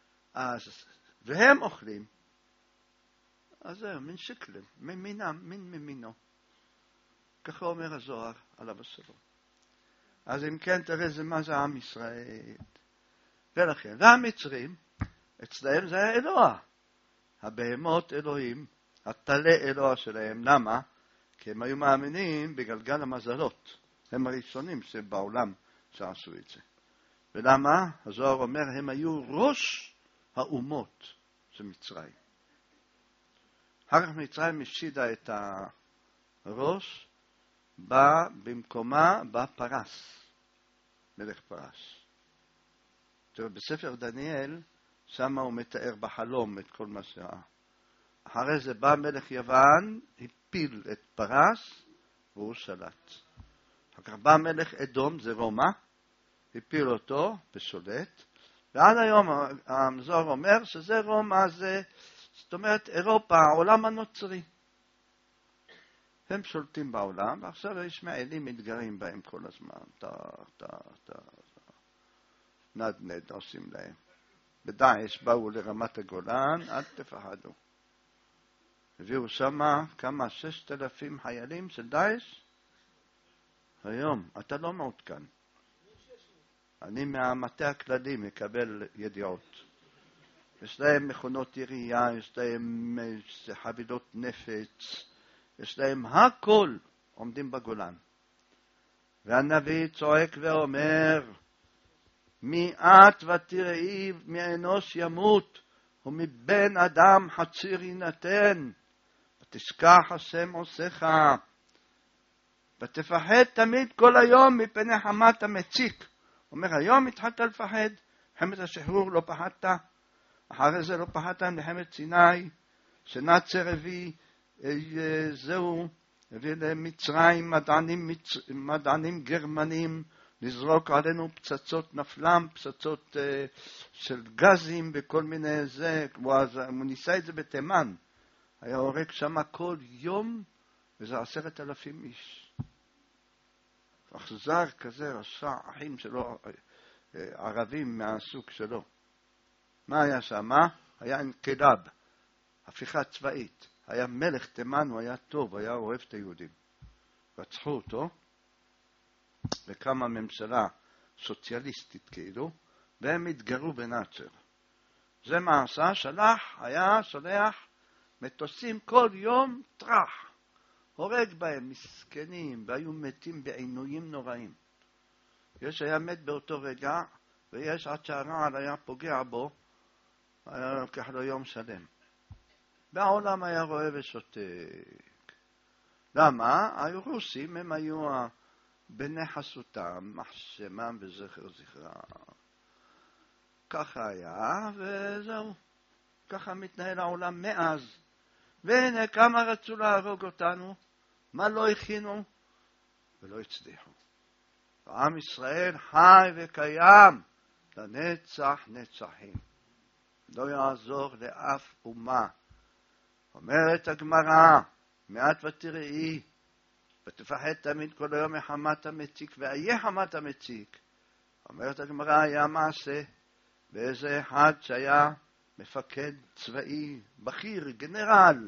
והם אוכלים. אז זהו, מין שקלם, ממינו. ככה אומר הזוהר עליו השלום. אז אם כן, תראה מה זה עם ישראל. ולכן, והמצרים, אצלהם זה היה אלוה. הבהמות אלוהים, הטלה אלוה שלהם. למה? כי הם היו מאמינים בגלגל המזלות. הם הראשונים שבעולם שעשו את זה. ולמה? הזוהר אומר, הם היו ראש האומות של מצרים. אחר כך מצרים הפסידה את הראש, בא במקומה, בא פרס, מלך פרס. בספר דניאל, שם הוא מתאר בחלום את כל מה שהיה. אחרי זה בא מלך יוון, הפיל את פרס, והוא שלט. אחר כך בא מלך אדום, זה רומא, הפיל אותו ושולט. ועד היום הזוהר אומר שזה רומא, זאת אומרת אירופה, העולם הנוצרי. הם שולטים בעולם, ועכשיו הישמעאלים מתגרים בהם כל הזמן. נד עושים להם. בדאעש באו לרמת הגולן, אל תפחדו. הביאו שמה כמה 6,000 חיילים של דאעש. היום, אתה לא מעודכן. אני מהמטה הכללי מקבל ידיעות. יש להם מכונות ירייה, יש להם חבילות נפץ, יש להם הכל עומדים בגולן. והנביא צועק ואומר, מי את ותראי מאנוש ימות, ומבן אדם חציר יינתן, ותשכח השם עושיך, ותפחד תמיד כל היום מפני חמת המציק. אומר, היום התחלת לפחד, מלחמת השחרור לא פחדת, אחרי זה לא פחדת מלחמת סיני, שנאצר הביא למצרים מדענים גרמנים, לזרוק עלינו פצצות נפלם, פצצות של גזים וכל מיני זה, הוא ניסה את זה בתימן, היה הורג שם כל יום, וזה 10,000 איש. אכזר כזה, רשע, אחים שלו, ערבים מהסוג שלו. מה היה שם? היה אינקלאב, הפיכה צבאית. היה מלך תימן, הוא היה טוב, היה אוהב את היהודים. רצחו אותו, וקמה ממשלה סוציאליסטית כאילו, והם התגרו בנאצר. זה מה עשה? היה שולח מטוסים כל יום טרח. הורג בהם מסכנים, והיו מתים בעינויים נוראים. יש היה מת באותו רגע, ויש עד שהרעל היה פוגע בו, היה לוקח לו יום שלם. והעולם היה רואה ושותק. למה? הרוסים הם היו בני חסותם, מחשמם וזכר זכרם. ככה היה, וזהו. ככה מתנהל העולם מאז. והנה כמה רצו להרוג אותנו, מה לא הכינו, ולא הצליחו. ועם ישראל חי וקיים לנצח נצחים. לא יעזור לאף אומה. אומרת הגמרא, מעט ותראי, ותפחד תמיד כל היום מחמת המציק, ואיה חמת המציק. אומרת הגמרא, היה מעשה, באיזה אחד שהיה מפקד צבאי, בכיר, גנרל.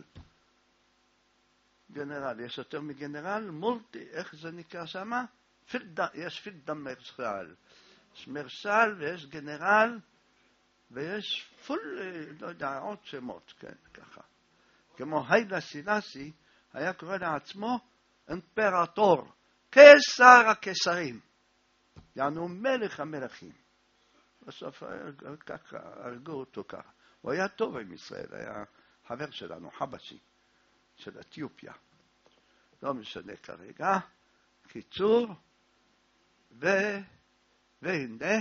יש יותר מגנרל, מולטי, איך זה נקרא שמה? יש פילדה מרשל. יש מרשל ויש גנרל, ויש פול, לא יודע, עוד שמות, כן, ככה. כמו היילה סילאסי, היה קורא לעצמו אמפרטור, קיסר הקיסרים. יענו מלך המלכים. בסוף ככה, הרגו אותו ככה. הוא היה טוב עם ישראל, היה חבר שלנו, חבשי, של אתיופיה. לא משנה כרגע. קיצור, והנה,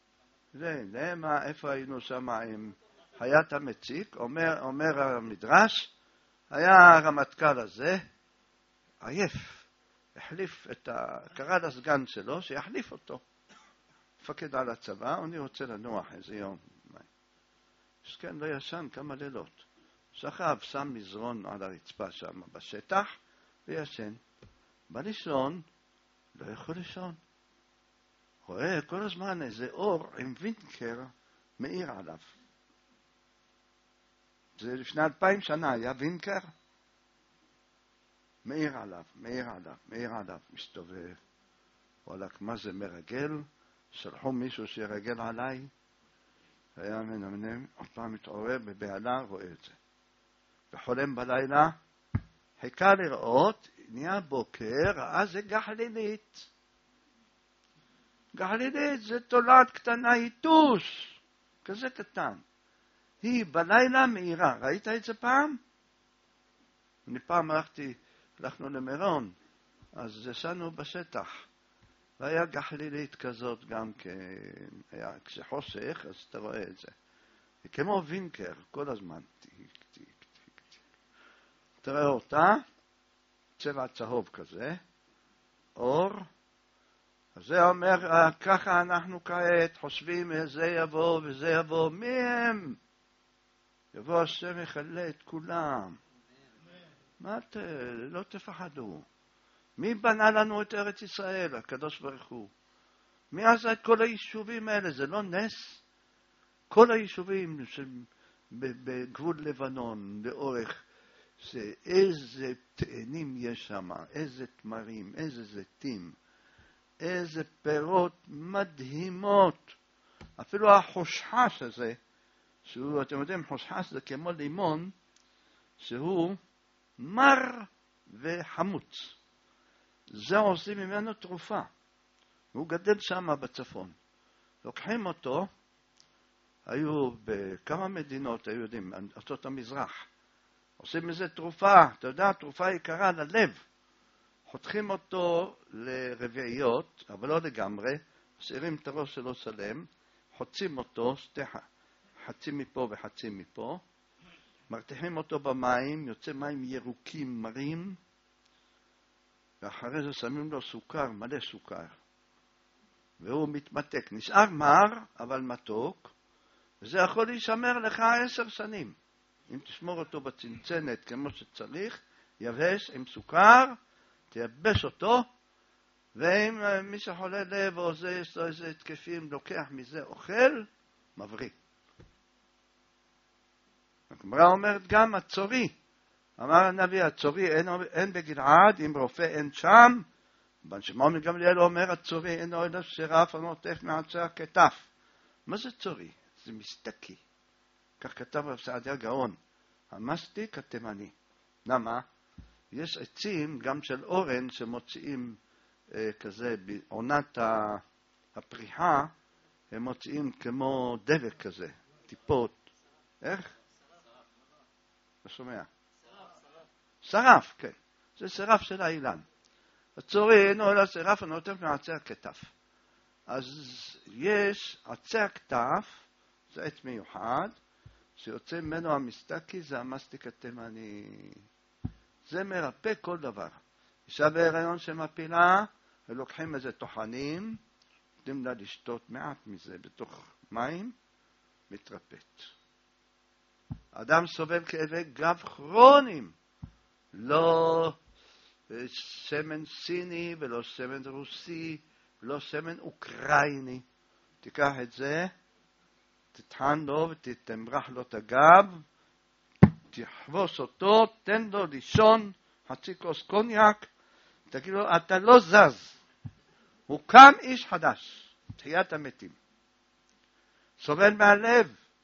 איפה היינו שם עם חיית המציק? אומר המדרש, היה הרמטכ"ל הזה, עייף, קרא לסגן שלו שיחליף אותו. מפקד על הצבא, אני רוצה לנוח איזה יום. כן, לא ישן כמה לילות. שכב, שם מזרון על הרצפה שם בשטח, וישן. בא לישון, לא יכול לישון. רואה כל הזמן איזה אור עם וינקר מאיר עליו. זה לפני 2000 שנה היה וינקר, מאיר עליו, מסתובב. וואלק, מה זה מרגל? שלחו מישהו שירגל עליי. היה מנמנם, עוד פעם מתעורר בבעלה, רואה את זה. וחולם בלילה, חיכה לראות, נהיה בוקר, ראה זה גחלילית. גחלילית זה תולעת קטנה, היטוש, כזה קטן. היא בלילה מאירה, ראית את זה פעם? אני פעם הלכנו למירון, אז ישנו בשטח. והיה גחלילית כזאת גם כן, כשחושך, אז אתה רואה את זה. כמו וינקר, כל הזמן. תראה אותה, צבע צהוב כזה, אור. אז זה אומר, ככה אנחנו כעת חושבים, זה יבוא וזה יבוא. מי הם? יבוא השם יחלה את כולם. לא תפחדו. מי בנה לנו את ארץ ישראל? הקדוש ברוך הוא. מי עשה את כל היישובים האלה? זה לא נס? כל היישובים בגבול לבנון, לאורך, זה איזה תאנים יש שם, איזה תמרים, איזה זיתים, איזה פירות מדהימות. אפילו החושחש הזה, שהוא, אתם יודעים, חושחש זה כמו לימון, שהוא מר וחמוץ. זה עושים ממנו תרופה. הוא גדל שם בצפון. לוקחים אותו, היו בכמה מדינות, היו יודעים, ארצות המזרח. עושים מזה תרופה, אתה יודע, תרופה יקרה ללב. חותכים אותו לרביעיות, אבל לא לגמרי, משאירים את הראש שלו שלם, חוצים אותו, חצי מפה וחצי מפה, מרתיחים אותו במים, יוצא מים ירוקים מרים, ואחרי זה שמים לו סוכר, מלא סוכר. והוא מתמתק. נשאר מר, אבל מתוק, וזה יכול להישמר לך 10 שנים. אם תשמור אותו בצנצנת כמו שצריך, יבש עם סוכר, תייבש אותו, ואם מי שחולה לב או זה, יש לו איזה התקפים, לוקח מזה אוכל, מבריא. הגמרא אומרת גם הצורי. אמר הנביא, הצורי אין בגלעד, אם רופא אין שם. בן שמעון גמליאל אומר, הצורי אינו אלא שרף הנוטף מעצי הכתף. מה זה צורי? זה מסתקי. כך כתב רב סעדיה גאון. המסטיק התימני. למה? יש עצים גם של אורן שמוציאים כזה, בעונת הפריחה, הם מוציאים כמו דבק כזה, טיפות. איך? לא שומע. שרף, כן. זה שרף של האילן. הצורי אינו אלא שרף הנוטף מעצי הכתף. אז יש עצי הכתף, זה עץ מיוחד, שיוצא ממנו המסתקי, זה המסטיק התימני. זה מרפא כל דבר. אישה בהיריון שמפילה, ולוקחים איזה טוחנים, נותנים לה לשתות מעט מזה בתוך מים, מתרפאת. אדם סובל כאבי גב כרוניים, לא שמן סיני ולא שמן רוסי, לא שמן אוקראיני. תיקח את זה, תטחן לו ותתמרח לו את הגב, תחבוס אותו, תן לו לישון, חצי כוס קוניאק, תגיד לו, אתה לא זז. הוא קם איש חדש, תחיית המתים. סובל מהלב,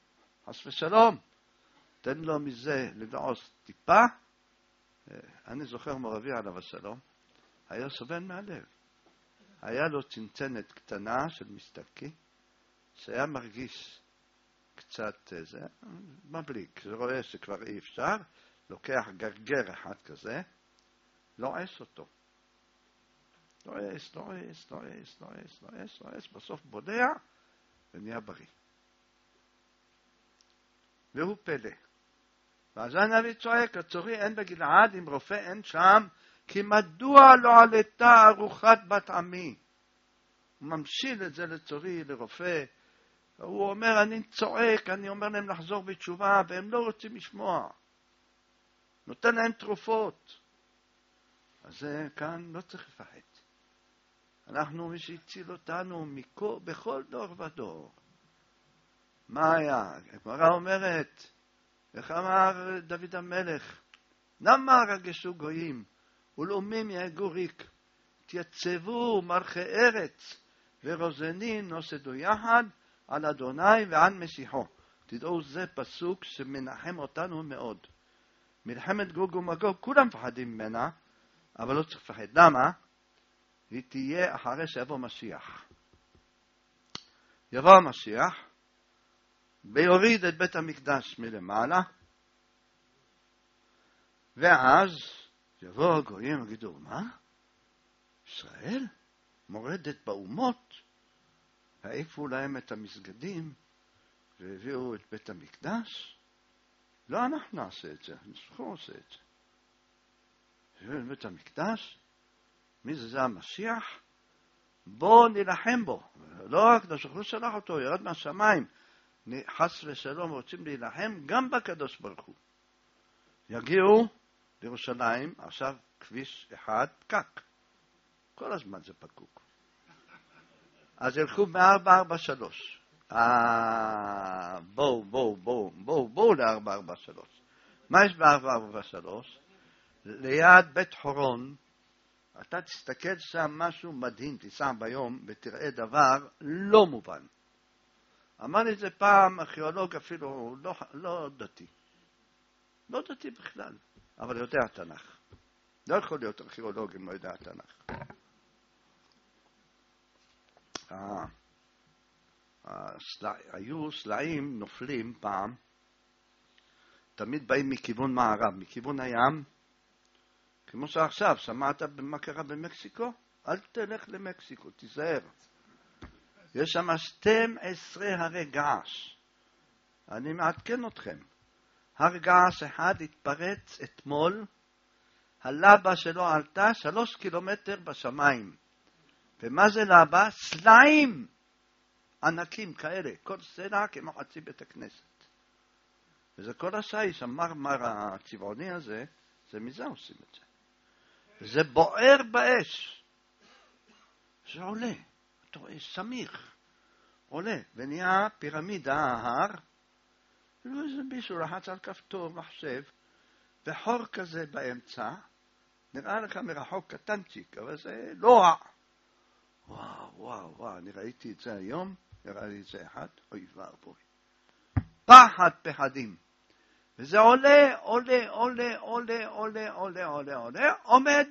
חס ושלום, תן לו מזה לדעוס טיפה. אני זוכר מורבי עליו השלום, היה סובל מהלב. היה לו צנצנת קטנה של מסתלקי, שהיה מרגיש קצת מבליק, שרואה שכבר אי אפשר, לוקח גרגר אחד כזה, לועס אותו. לועס, בסוף בודע ונהיה בריא. והוא פלא. ואז הנביא צועק, הצורי אין בגלעד, אם רופא אין שם, כי מדוע לא עלתה ארוחת בת עמי? הוא ממשיל את זה לצורי, לרופא. הוא אומר, אני צועק, אני אומר להם לחזור בתשובה, והם לא רוצים לשמוע. נותן להם תרופות. אז כאן לא צריך לפחד. אנחנו מי שהציל אותנו בכל דור ודור. מה היה? הגמרא אומרת, איך אמר דוד המלך, למה רגשו גויים ולאומים יהגו ריק, תייצבו מלכי ארץ ורוזנים נוסדו יחד על אדוני ועל משיחו. תדעו, זה פסוק שמנחם אותנו מאוד. מלחמת גוג ומגוג, כולם מפחדים ממנה, אבל לא צריך לפחד. למה? היא תהיה אחרי שיבוא משיח. יבוא המשיח ויוריד את בית המקדש מלמעלה, ואז יבוא הגויים ויגידו, מה? ישראל מורדת באומות, העיפו להם את המסגדים והביאו את בית המקדש? לא אנחנו נעשה את זה, נסחו עושה את זה. הביאו את בית המקדש? מי זה? זה המשיח? בואו נלחם בו. לא רק נשכחו שלח אותו, ירד מהשמיים. חס ושלום רוצים להילחם גם בקדוש ברוך הוא. יגיעו לירושלים, עכשיו כביש אחד פקק. כל הזמן זה פקוק. אז ילכו ב-443. בואו ל-443. מה יש ב-443? ליד בית חורון, אתה תסתכל שם משהו מדהים, תיסע ביום ותראה דבר לא מובן. אמר לי את זה פעם ארכיאולוג אפילו לא דתי. לא דתי בכלל, אבל יודע תנ"ך. לא יכול להיות ארכיאולוג אם לא יודע תנ"ך. היו סלעים נופלים פעם, תמיד באים מכיוון מערב, מכיוון הים, כמו שעכשיו, שמעת מה קרה במקסיקו? אל תלך למקסיקו, תיזהר. יש שם 12 הרי געש. אני מעדכן אתכם. הר געש אחד התפרץ אתמול, הלבה שלו עלתה 3 קילומטר בשמיים. ומה זה לבה? סלעים ענקים כאלה, כל סלע כמו חצי בית הכנסת. וזה כל השייש, המרמר הצבעוני הזה, זה מזה עושים את זה. וזה בוער באש. זה עולה, אתה רואה, סמיך. עולה, ונהיה פירמידה, ההר, ואיזה מישהו לחץ על כפתור מחשב, וחור כזה באמצע, נראה לך מרחוק קטנצ'יק, אבל זה לא רע. וואו, אני ראיתי את זה היום, נראה לי את זה אחד, אוי ואבוי. פחד פחדים. וזה עולה, עומד.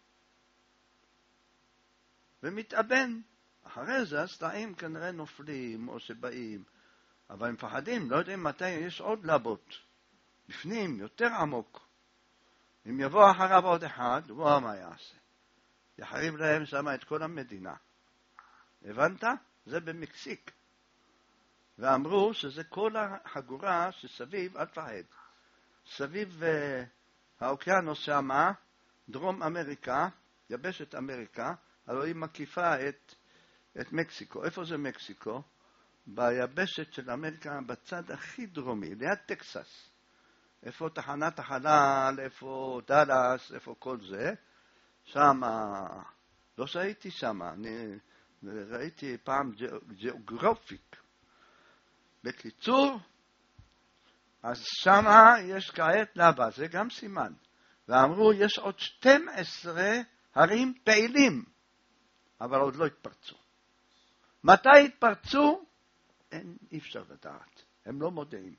ומתאבן. אחרי זה הסלעים כנראה נופלים או שבאים, אבל הם פחדים, לא יודעים מתי יש עוד לבות. בפנים, יותר עמוק. אם יבוא אחריו עוד אחד, וואו מה יעשה? יחריב להם שם את כל המדינה. הבנת? זה במקסיק. ואמרו שזה כל החגורה שסביב, אל תפחד. סביב האוקיינוס שמה, דרום אמריקה, יבשת אמריקה, הלוא היא מקיפה את מקסיקו. איפה זה מקסיקו? ביבשת של אמריקה, בצד הכי דרומי, ליד טקסס. איפה תחנת החלל, איפה דלס, איפה כל זה. שם, לא שהייתי שם, אני ראיתי פעם גיאוגרפיק. בקיצור, אז שם יש כעת לבה, זה גם סימן. ואמרו, יש עוד 12 הרים פעילים, אבל עוד לא התפרצו. מתי התפרצו? אי אפשר לדעת. הם לא מודיעים.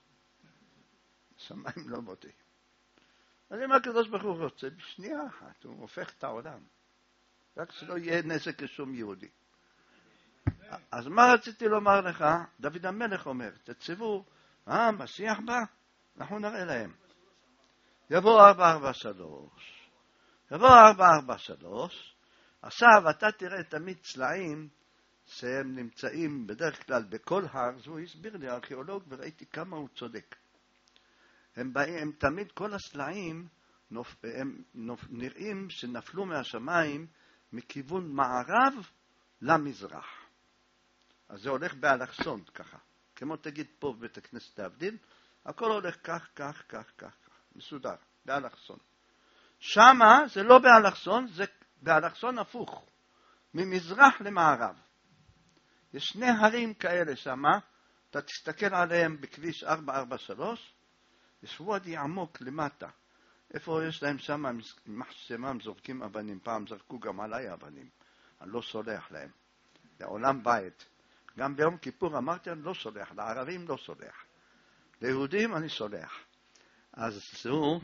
שמיים לא מודיעים. אז אם הקדוש ברוך הוא רוצה, בשנייה אחת הוא הופך את העולם. רק שלא יהיה נזק לשום יהודי. אז מה רציתי לומר לך? דוד המלך אומר, תציבו, משיח בא, אנחנו נראה להם. יבוא 443. יבוא 443. עכשיו אתה תראה תמיד צלעים שהם נמצאים בדרך כלל בכל הר, אז הוא הסביר לי, הארכיאולוג, וראיתי כמה הוא צודק. הם תמיד, כל הסלעים הם נראים שנפלו מהשמיים מכיוון מערב למזרח. אז זה הולך באלכסון ככה. כמו תגיד פה בבית הכנסת להבדיל, הכל הולך כך, כך, כך, כך, מסודר, באלכסון. שמה זה לא באלכסון, זה באלכסון הפוך, ממזרח למערב. יש שני הרים כאלה שמה, אתה תסתכל עליהם בכביש 443, יש וודי עמוק למטה. איפה יש להם שם מחסמם זורקים אבנים, פעם זרקו גם עליי אבנים, אני לא סולח להם, לעולם בית. גם ביום כיפור אמרתי, אני לא סולח, לערבים לא סולח, ליהודים אני סולח. אז הוא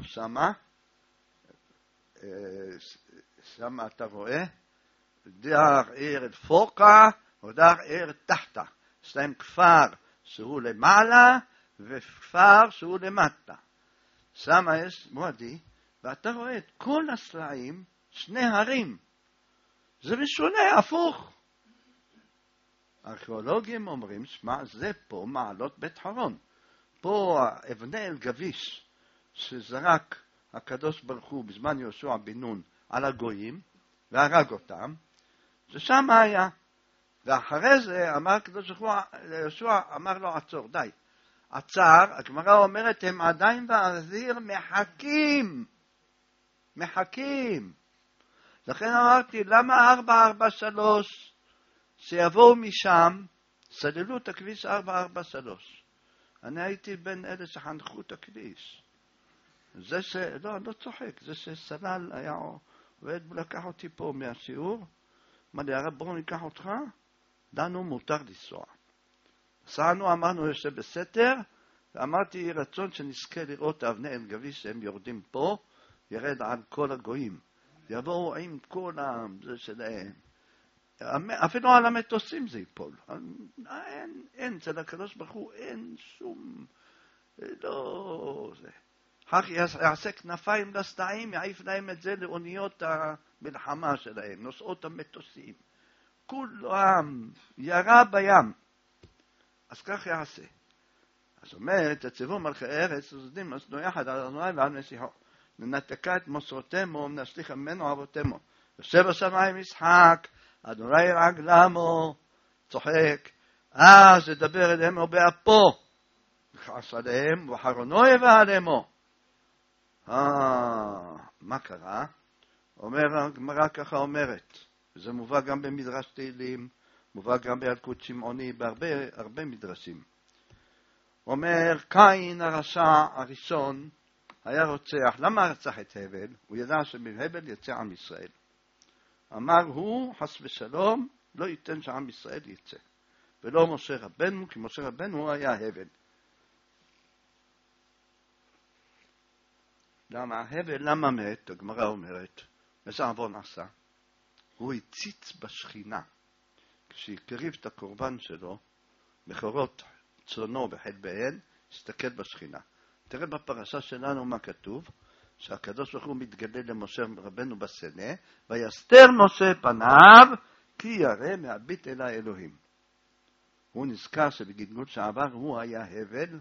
שמה אתה רואה, דר עיר פוקה ודר עיר תחתה. יש להם כפר שהוא למעלה וכפר שהוא למטה. שמה יש מועדי, ואתה רואה את כל הסלעים, שני הרים. זה משונה, הפוך. הארכיאולוגים אומרים, שמה, זה פה מעלות בית חורון. פה אבני אל גביש שזרק הקדוש ברוך הוא בזמן יהושע בן נון על הגויים והרג אותם, זה שם היה. ואחרי זה אמר הקדוש ברוך הוא, יהושע אמר לו עצור, די. עצר, הגמרא אומרת, הם עדיין באוויר מחכים. לכן אמרתי, למה 443 שיבואו משם, סללו את הכביש 443. אני הייתי בין אלה שחנכו את הכביש. זה לא, אני לא צוחק, זה שסלל היה עובד ולקח אותי פה מהשיעור, אמר לי, הרב בואו ניקח אותך, לנו מותר לנסוע. סענו, אמרנו, יושב בסתר, ואמרתי, יהיה רצון שנזכה לראות אבני אל גביש שהם יורדים פה, ירד על כל הגויים. יבואו עם כל זה שלהם. אפילו על המטוסים זה ייפול. אין, אצל הקדוש ברוך הוא אין שום, לא זה. אחר יעשה כנפיים לסלעים, יעיף להם את זה לאוניות המלחמה שלהם, נוסעות המטוסים. כולם ירה בים. אז כך יעשה. אז אומרת, תציבו מלכי ארץ, וזדים נסנו יחד על אדוני ועל נשיחו. ננתקה את מסורתמו, ונשליך ממנו אבותמו. יושב בשמיים משחק, אדוני ירעג למו, צוחק. אז ידבר אליהם באפו, וכעס עליהם, וחרונו יבא עליהם. מה קרה? הגמרא ככה אומרת, וזה מובא גם במדרש תהילים, מובא גם בילקוט שמעוני, בהרבה מדרשים. אומר, קין הרשע הראשון היה רוצח. למה רצח את הבל? הוא ידע שמהבל יצא עם ישראל. אמר הוא, חס ושלום, לא ייתן שעם ישראל יצא. ולא משה רבנו, כי משה רבנו היה הבל. למה מת? הגמרא אומרת, איזה עוון עשה? הוא הציץ בשכינה. כשהקריב את הקורבן שלו, בכורות צונו בחלביהן, הסתכל בשכינה. תראה בפרשה שלנו מה כתוב, שהקדוש ברוך הוא מתגלה למשה רבנו בסנה, ויסתר משה פניו, כי ירא מהביט אל האלוהים. הוא נזכר שבגלגול שעבר הוא היה הבל,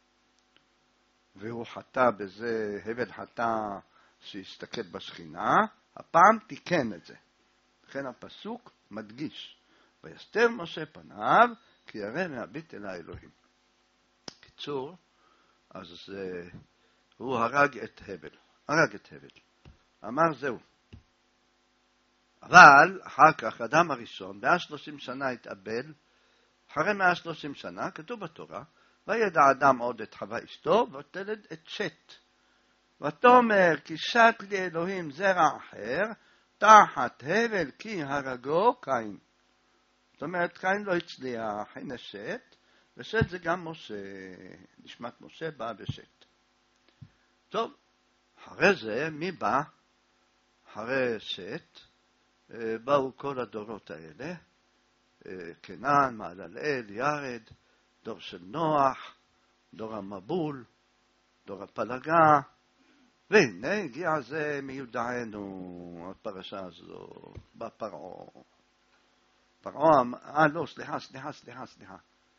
והוא חטא בזה, הבל חטא שהסתכל בשכינה, הפעם תיקן את זה. לכן הפסוק מדגיש, ויסתר משה פניו, כי ירא מהביט אל האלוהים. קיצור, אז הוא הרג את הבל. אמר זהו. אבל אחר כך אדם הראשון, 130 שנה התאבל, אחרי 130 שנה, כתוב בתורה, וידע אדם עוד את חווה אשתו, ותלד את שת. ותאמר, כי שת לי אלוהים זרע אחר, תחת הבל כי הרגו קין. זאת אומרת, קין לא הצליח, הנה שת, ושת זה גם משה, נשמת משה בא בשת. טוב, אחרי זה, מי בא? אחרי שת, באו כל הדורות האלה, קנען, מהללאל, ירד, דור של נוח, דור המבול, דור הפלגה, והנה הגיע זה מיודענו, הפרשה הזו, בא פרעה. פרעה, לא, סליחה.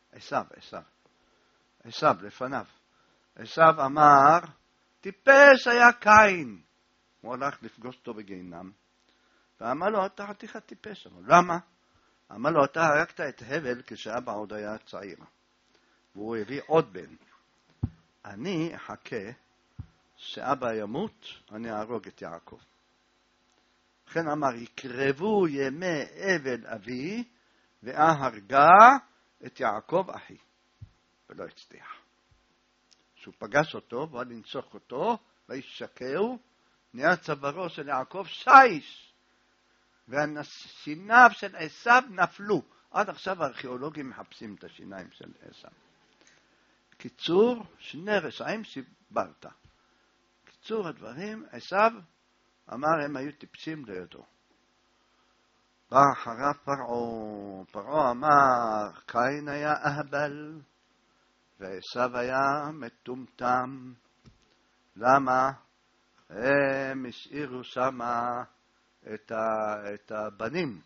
עשיו לפניו. עשיו אמר, טיפש היה קין. הוא הלך לפגוש אותו בגיהינום, ואמר לו, אתה חתיכת טיפש. אמר, למה? אמר לו, אתה הרגת את הבל כשאבא עוד היה צעיר. והוא הביא עוד בן. אני אחכה שאבא ימות, אני אהרוג את יעקב. לכן אמר, יקרבו ימי אבל אבי, והרגה את יעקב אחי. ולא הצליח. שהוא פגש אותו, בא לנצוח אותו, וישקהו, נהיה צווארו של יעקב שיש. והשיניו של עשיו נפלו. עד עכשיו הארכיאולוגים מחפשים את השיניים של עשיו. קיצור, שני רשעים סיברת. קיצור הדברים, עשיו אמר הם היו טיפשים לידו. בא אחריו פרעה אמר, קין היה אהבל, ועשיו היה מטומטם. למה? הם השאירו שמה את הבנים.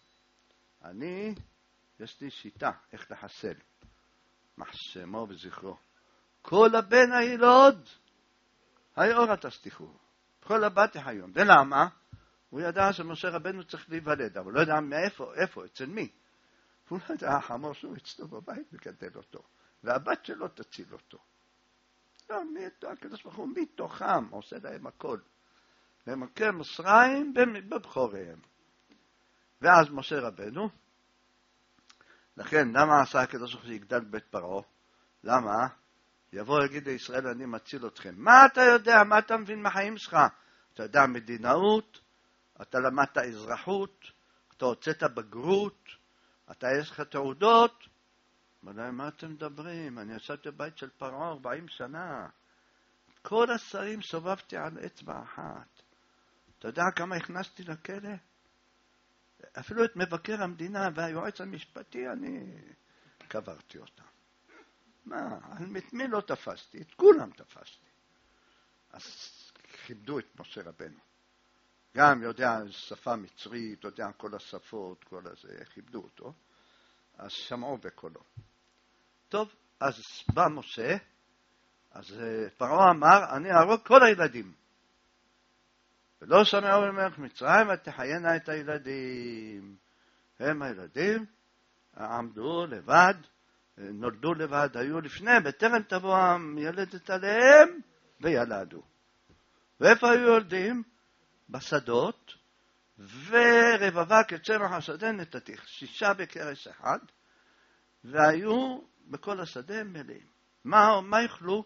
יש לי שיטה איך לחסל. מחשמו וזכרו. כל הבן הילוד, היאורה תסתיחו. כל הבת היום. ולמה? הוא ידע שמשה רבנו צריך להיוולד, אבל לא יודע מאיפה, אצל מי. הוא לא יודע, החמור שהוא אצלו בבית מגדל אותו. והבת שלו תציל אותו. לא, הקדוש ברוך הוא מתוכם עושה להם הכל. ומכה מצרים בבחוריהם. ואז משה רבנו, לכן למה עשה הקדוש ברוך הוא שיגדל בית פרעה? למה? יבוא יגיד לישראל אני מציל אתכם. מה אתה יודע? מה אתה מבין מהחיים שלך? אתה יודע מדינאות, אתה למדת אזרחות, אתה הוצאת בגרות, אתה יש לך תעודות. מה אתם מדברים? אני ישבתי בבית של פרעה 40 שנה. כל השרים סובבתי על אצבע אחת. אתה יודע כמה הכנסתי לכלא? אפילו את מבקר המדינה והיועץ המשפטי אני קברתי אותם. מה? את מי לא תפסתי? את כולם תפסתי. אז כיבדו את משה רבנו. גם יודע שפה מצרית, יודע כל השפות, כל הזה, כיבדו אותו. אז שמעו בקולו. טוב, אז בא משה, אז פרעה אמר, אני אהרוג כל הילדים. ולא שמעו ממך מצרים ותחיינה את הילדים. הם הילדים עמדו לבד, נולדו לבד, היו לפני, בטרם תבוא ילדת עליהם, וילדו. ואיפה היו יולדים? בשדות, ורבבה כצמח השדה נתתיך, 6 בקרש אחד, והיו בכל השדה מלאים. מה יאכלו?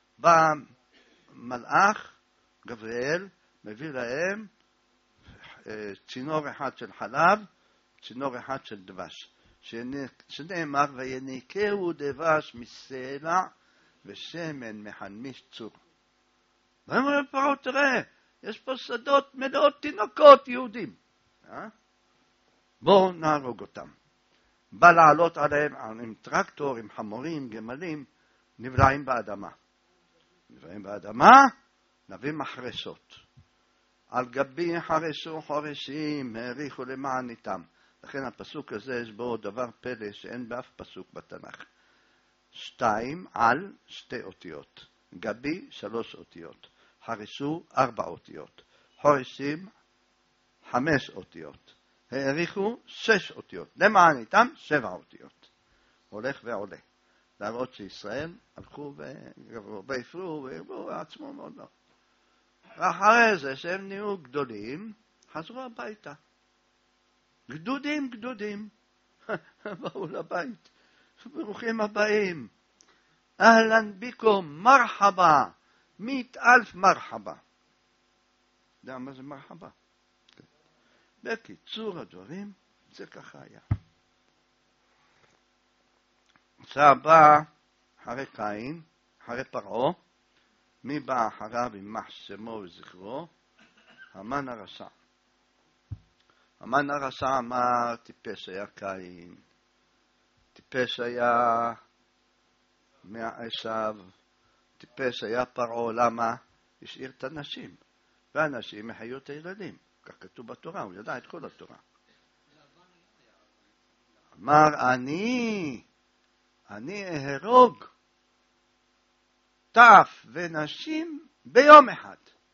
במלאך, גבריאל, מביא להם צינור אחד של חלב, צינור אחד של דבש. שנאמר, ויניקהו דבש מסלע ושמן מחנמיש צור. ואומר פרעה, תראה, יש פה שדות מלאות תינוקות יהודים. בואו נהרוג אותם. בא לעלות עליהם עם טרקטור, עם חמורים, גמלים, נבלעים באדמה. נבלעים באדמה, נביא מחרשות. על גבי חרשו חורשים, העריכו למען איתם. לכן הפסוק הזה יש בו דבר פלא שאין באף פסוק בתנ"ך. 2 על 2 אותיות. גבי 3 אותיות. חרשו 4 אותיות. חורשים 5 אותיות. העריכו 6 אותיות. למען איתם 7 אותיות. הולך ועולה. להראות שישראל הלכו והפרו והרבו עצמו מאוד לא. ואחרי זה שהם נהיו גדולים, חזרו הביתה. גדודים. באו לבית. ברוכים הבאים. אהלן ביקום, מרחבה. 100,000 מרחבה. יודע מה זה מרחבה? בקיצור הדברים, זה ככה היה. זה הבא אחרי קין, אחרי פרעה. מי בא אחריו יימח שמו וזכרו? המן הרשע. המן הרשע אמר, טיפש היה קין, טיפש היה עשיו, טיפש היה פרעה. למה? השאיר את הנשים, והנשים החיו את הילדים. כך כתוב בתורה, הוא ידע את כל התורה. אמר, אני אהרוג טף ונשים ביום אחד.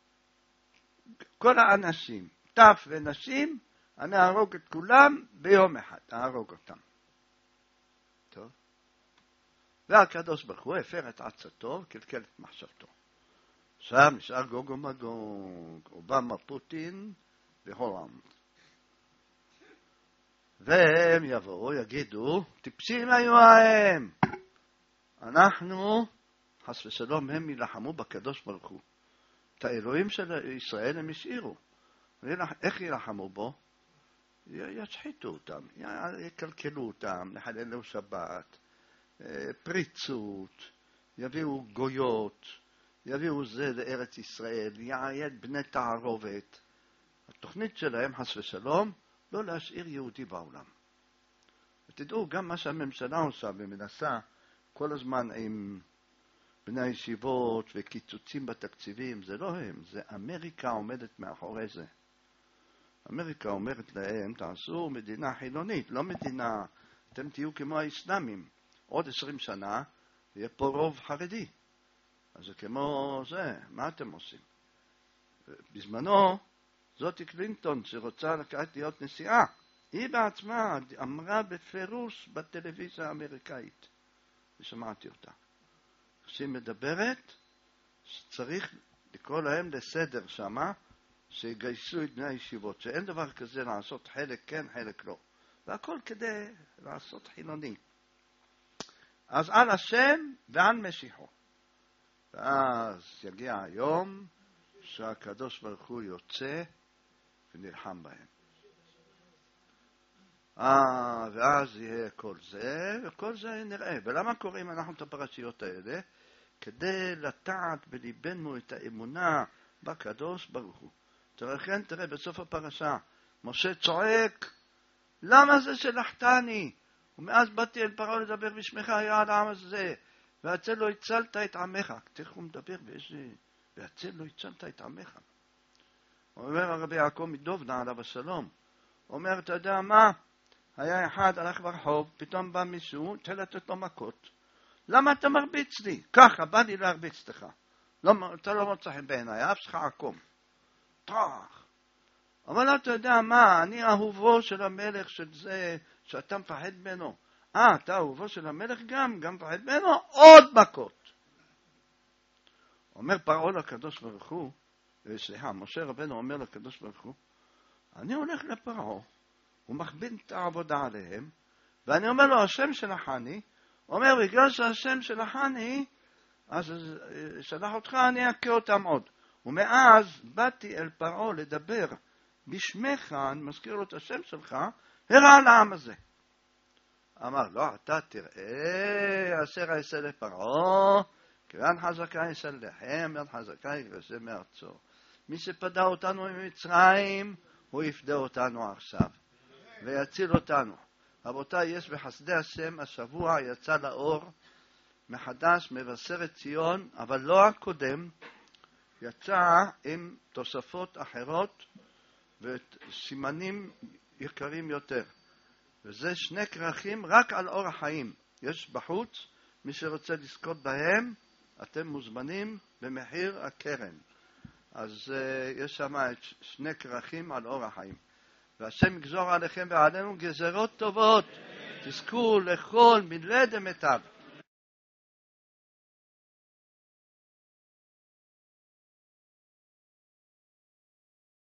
כל האנשים, טף ונשים, אני אהרוג את כולם ביום אחד, אהרוג אותם. טוב. והקדוש ברוך הוא הפר את עצתו, קלקל את מחשבתו. עכשיו נשאר גוג ומגוג, אובמה, פוטין והולנד. והם יבואו, יגידו, טיפשים היו הם. אנחנו, חס ושלום, הם ילחמו בקדוש ברוך הוא. את האלוהים של ישראל הם השאירו. איך ילחמו בו? ישחיתו אותם, יקלקלו אותם, לחלל לו שבת, פריצות, יביאו גויות, יביאו זה לארץ ישראל, יעיד בני תערובת. התוכנית שלהם, חס ושלום, לא להשאיר יהודי בעולם. ותדעו, גם מה שהממשלה עושה ומנסה כל הזמן עם בני הישיבות וקיצוצים בתקציבים, זה לא הם, זה אמריקה עומדת מאחורי זה. אמריקה אומרת להם, תעשו מדינה חילונית, לא מדינה, אתם תהיו כמו האסלאמים. עוד 20 שנה יהיה פה רוב חרדי. אז זה כמו זה, מה אתם עושים? בזמנו, זאתי קלינטון שרוצה לקחת להיות נשיאה, היא בעצמה אמרה בפירוש בטלוויזיה האמריקאית, ושמעתי אותה. כשהיא מדברת, שצריך לקרוא להם לסדר שמה, שיגייסו את בני הישיבות, שאין דבר כזה לעשות חלק כן, חלק לא. והכל כדי לעשות חילוני. אז על השם ועל משיחו. ואז יגיע היום שהקדוש ברוך הוא יוצא ונלחם בהם. ואז יהיה כל זה, וכל זה נראה. ולמה קוראים אנחנו את הפרשיות האלה? כדי לטעת בליבנו את האמונה בקדוש ברוך הוא. תראה בסוף הפרשה, משה צועק, למה זה שלחתני? ומאז באתי אל פרעה לדבר בשמך היה על העם הזה, והצל לא הצלת את עמך. תראה הוא מדבר באיזה, והצל לא הצלת את עמך. אומר הרבי יעקב מדובנה עליו השלום, אומר, אתה יודע מה? היה אחד הלך ברחוב, פתאום בא מישהו, תל לתת לו מכות. למה אתה מרביץ לי? ככה, בא לי להרביץ לך. לא, אתה לא מוצא חן בעיניי, האף שלך עקום. טוח. אבל אתה יודע מה? אני אהובו של המלך של זה שאתה מפחד ממנו. אתה אהובו של המלך גם מפחד ממנו? עוד מכות. אומר פרעה לקדוש ברוך הוא, משה רבנו אומר לקדוש ברוך הוא, אני הולך לפרעה, הוא מכבין את העבודה עליהם, ואני אומר לו, השם שלחני, אומר, בגלל שהשם שלחני, אז שלח אותך, אני אכה אותם עוד. ומאז באתי אל פרעה לדבר בשמך, אני מזכיר לו את השם שלך, הראה לעם הזה. אמר, לא, אתה תראה, אשר אעשה לפרעה, כיוון חזקה יעשה לכם, יד חזקה יגרשם מארצו. מי שפדה אותנו ממצרים, הוא יפדה אותנו עכשיו, ויציל אותנו. רבותיי, יש בחסדי השם, השבוע יצא לאור מחדש מבשרת ציון, אבל לא הקודם, יצא עם תוספות אחרות וסימנים יקרים יותר. וזה 2 כרכים רק על אור החיים. יש בחוץ, מי שרוצה לזכות בהם, אתם מוזמנים במחיר הקרן. אז יש שם 2 כרכים על אור החיים. והשם יגזור עליכם ועלינו גזרות טובות. תזכו לכל מלא דמיטב.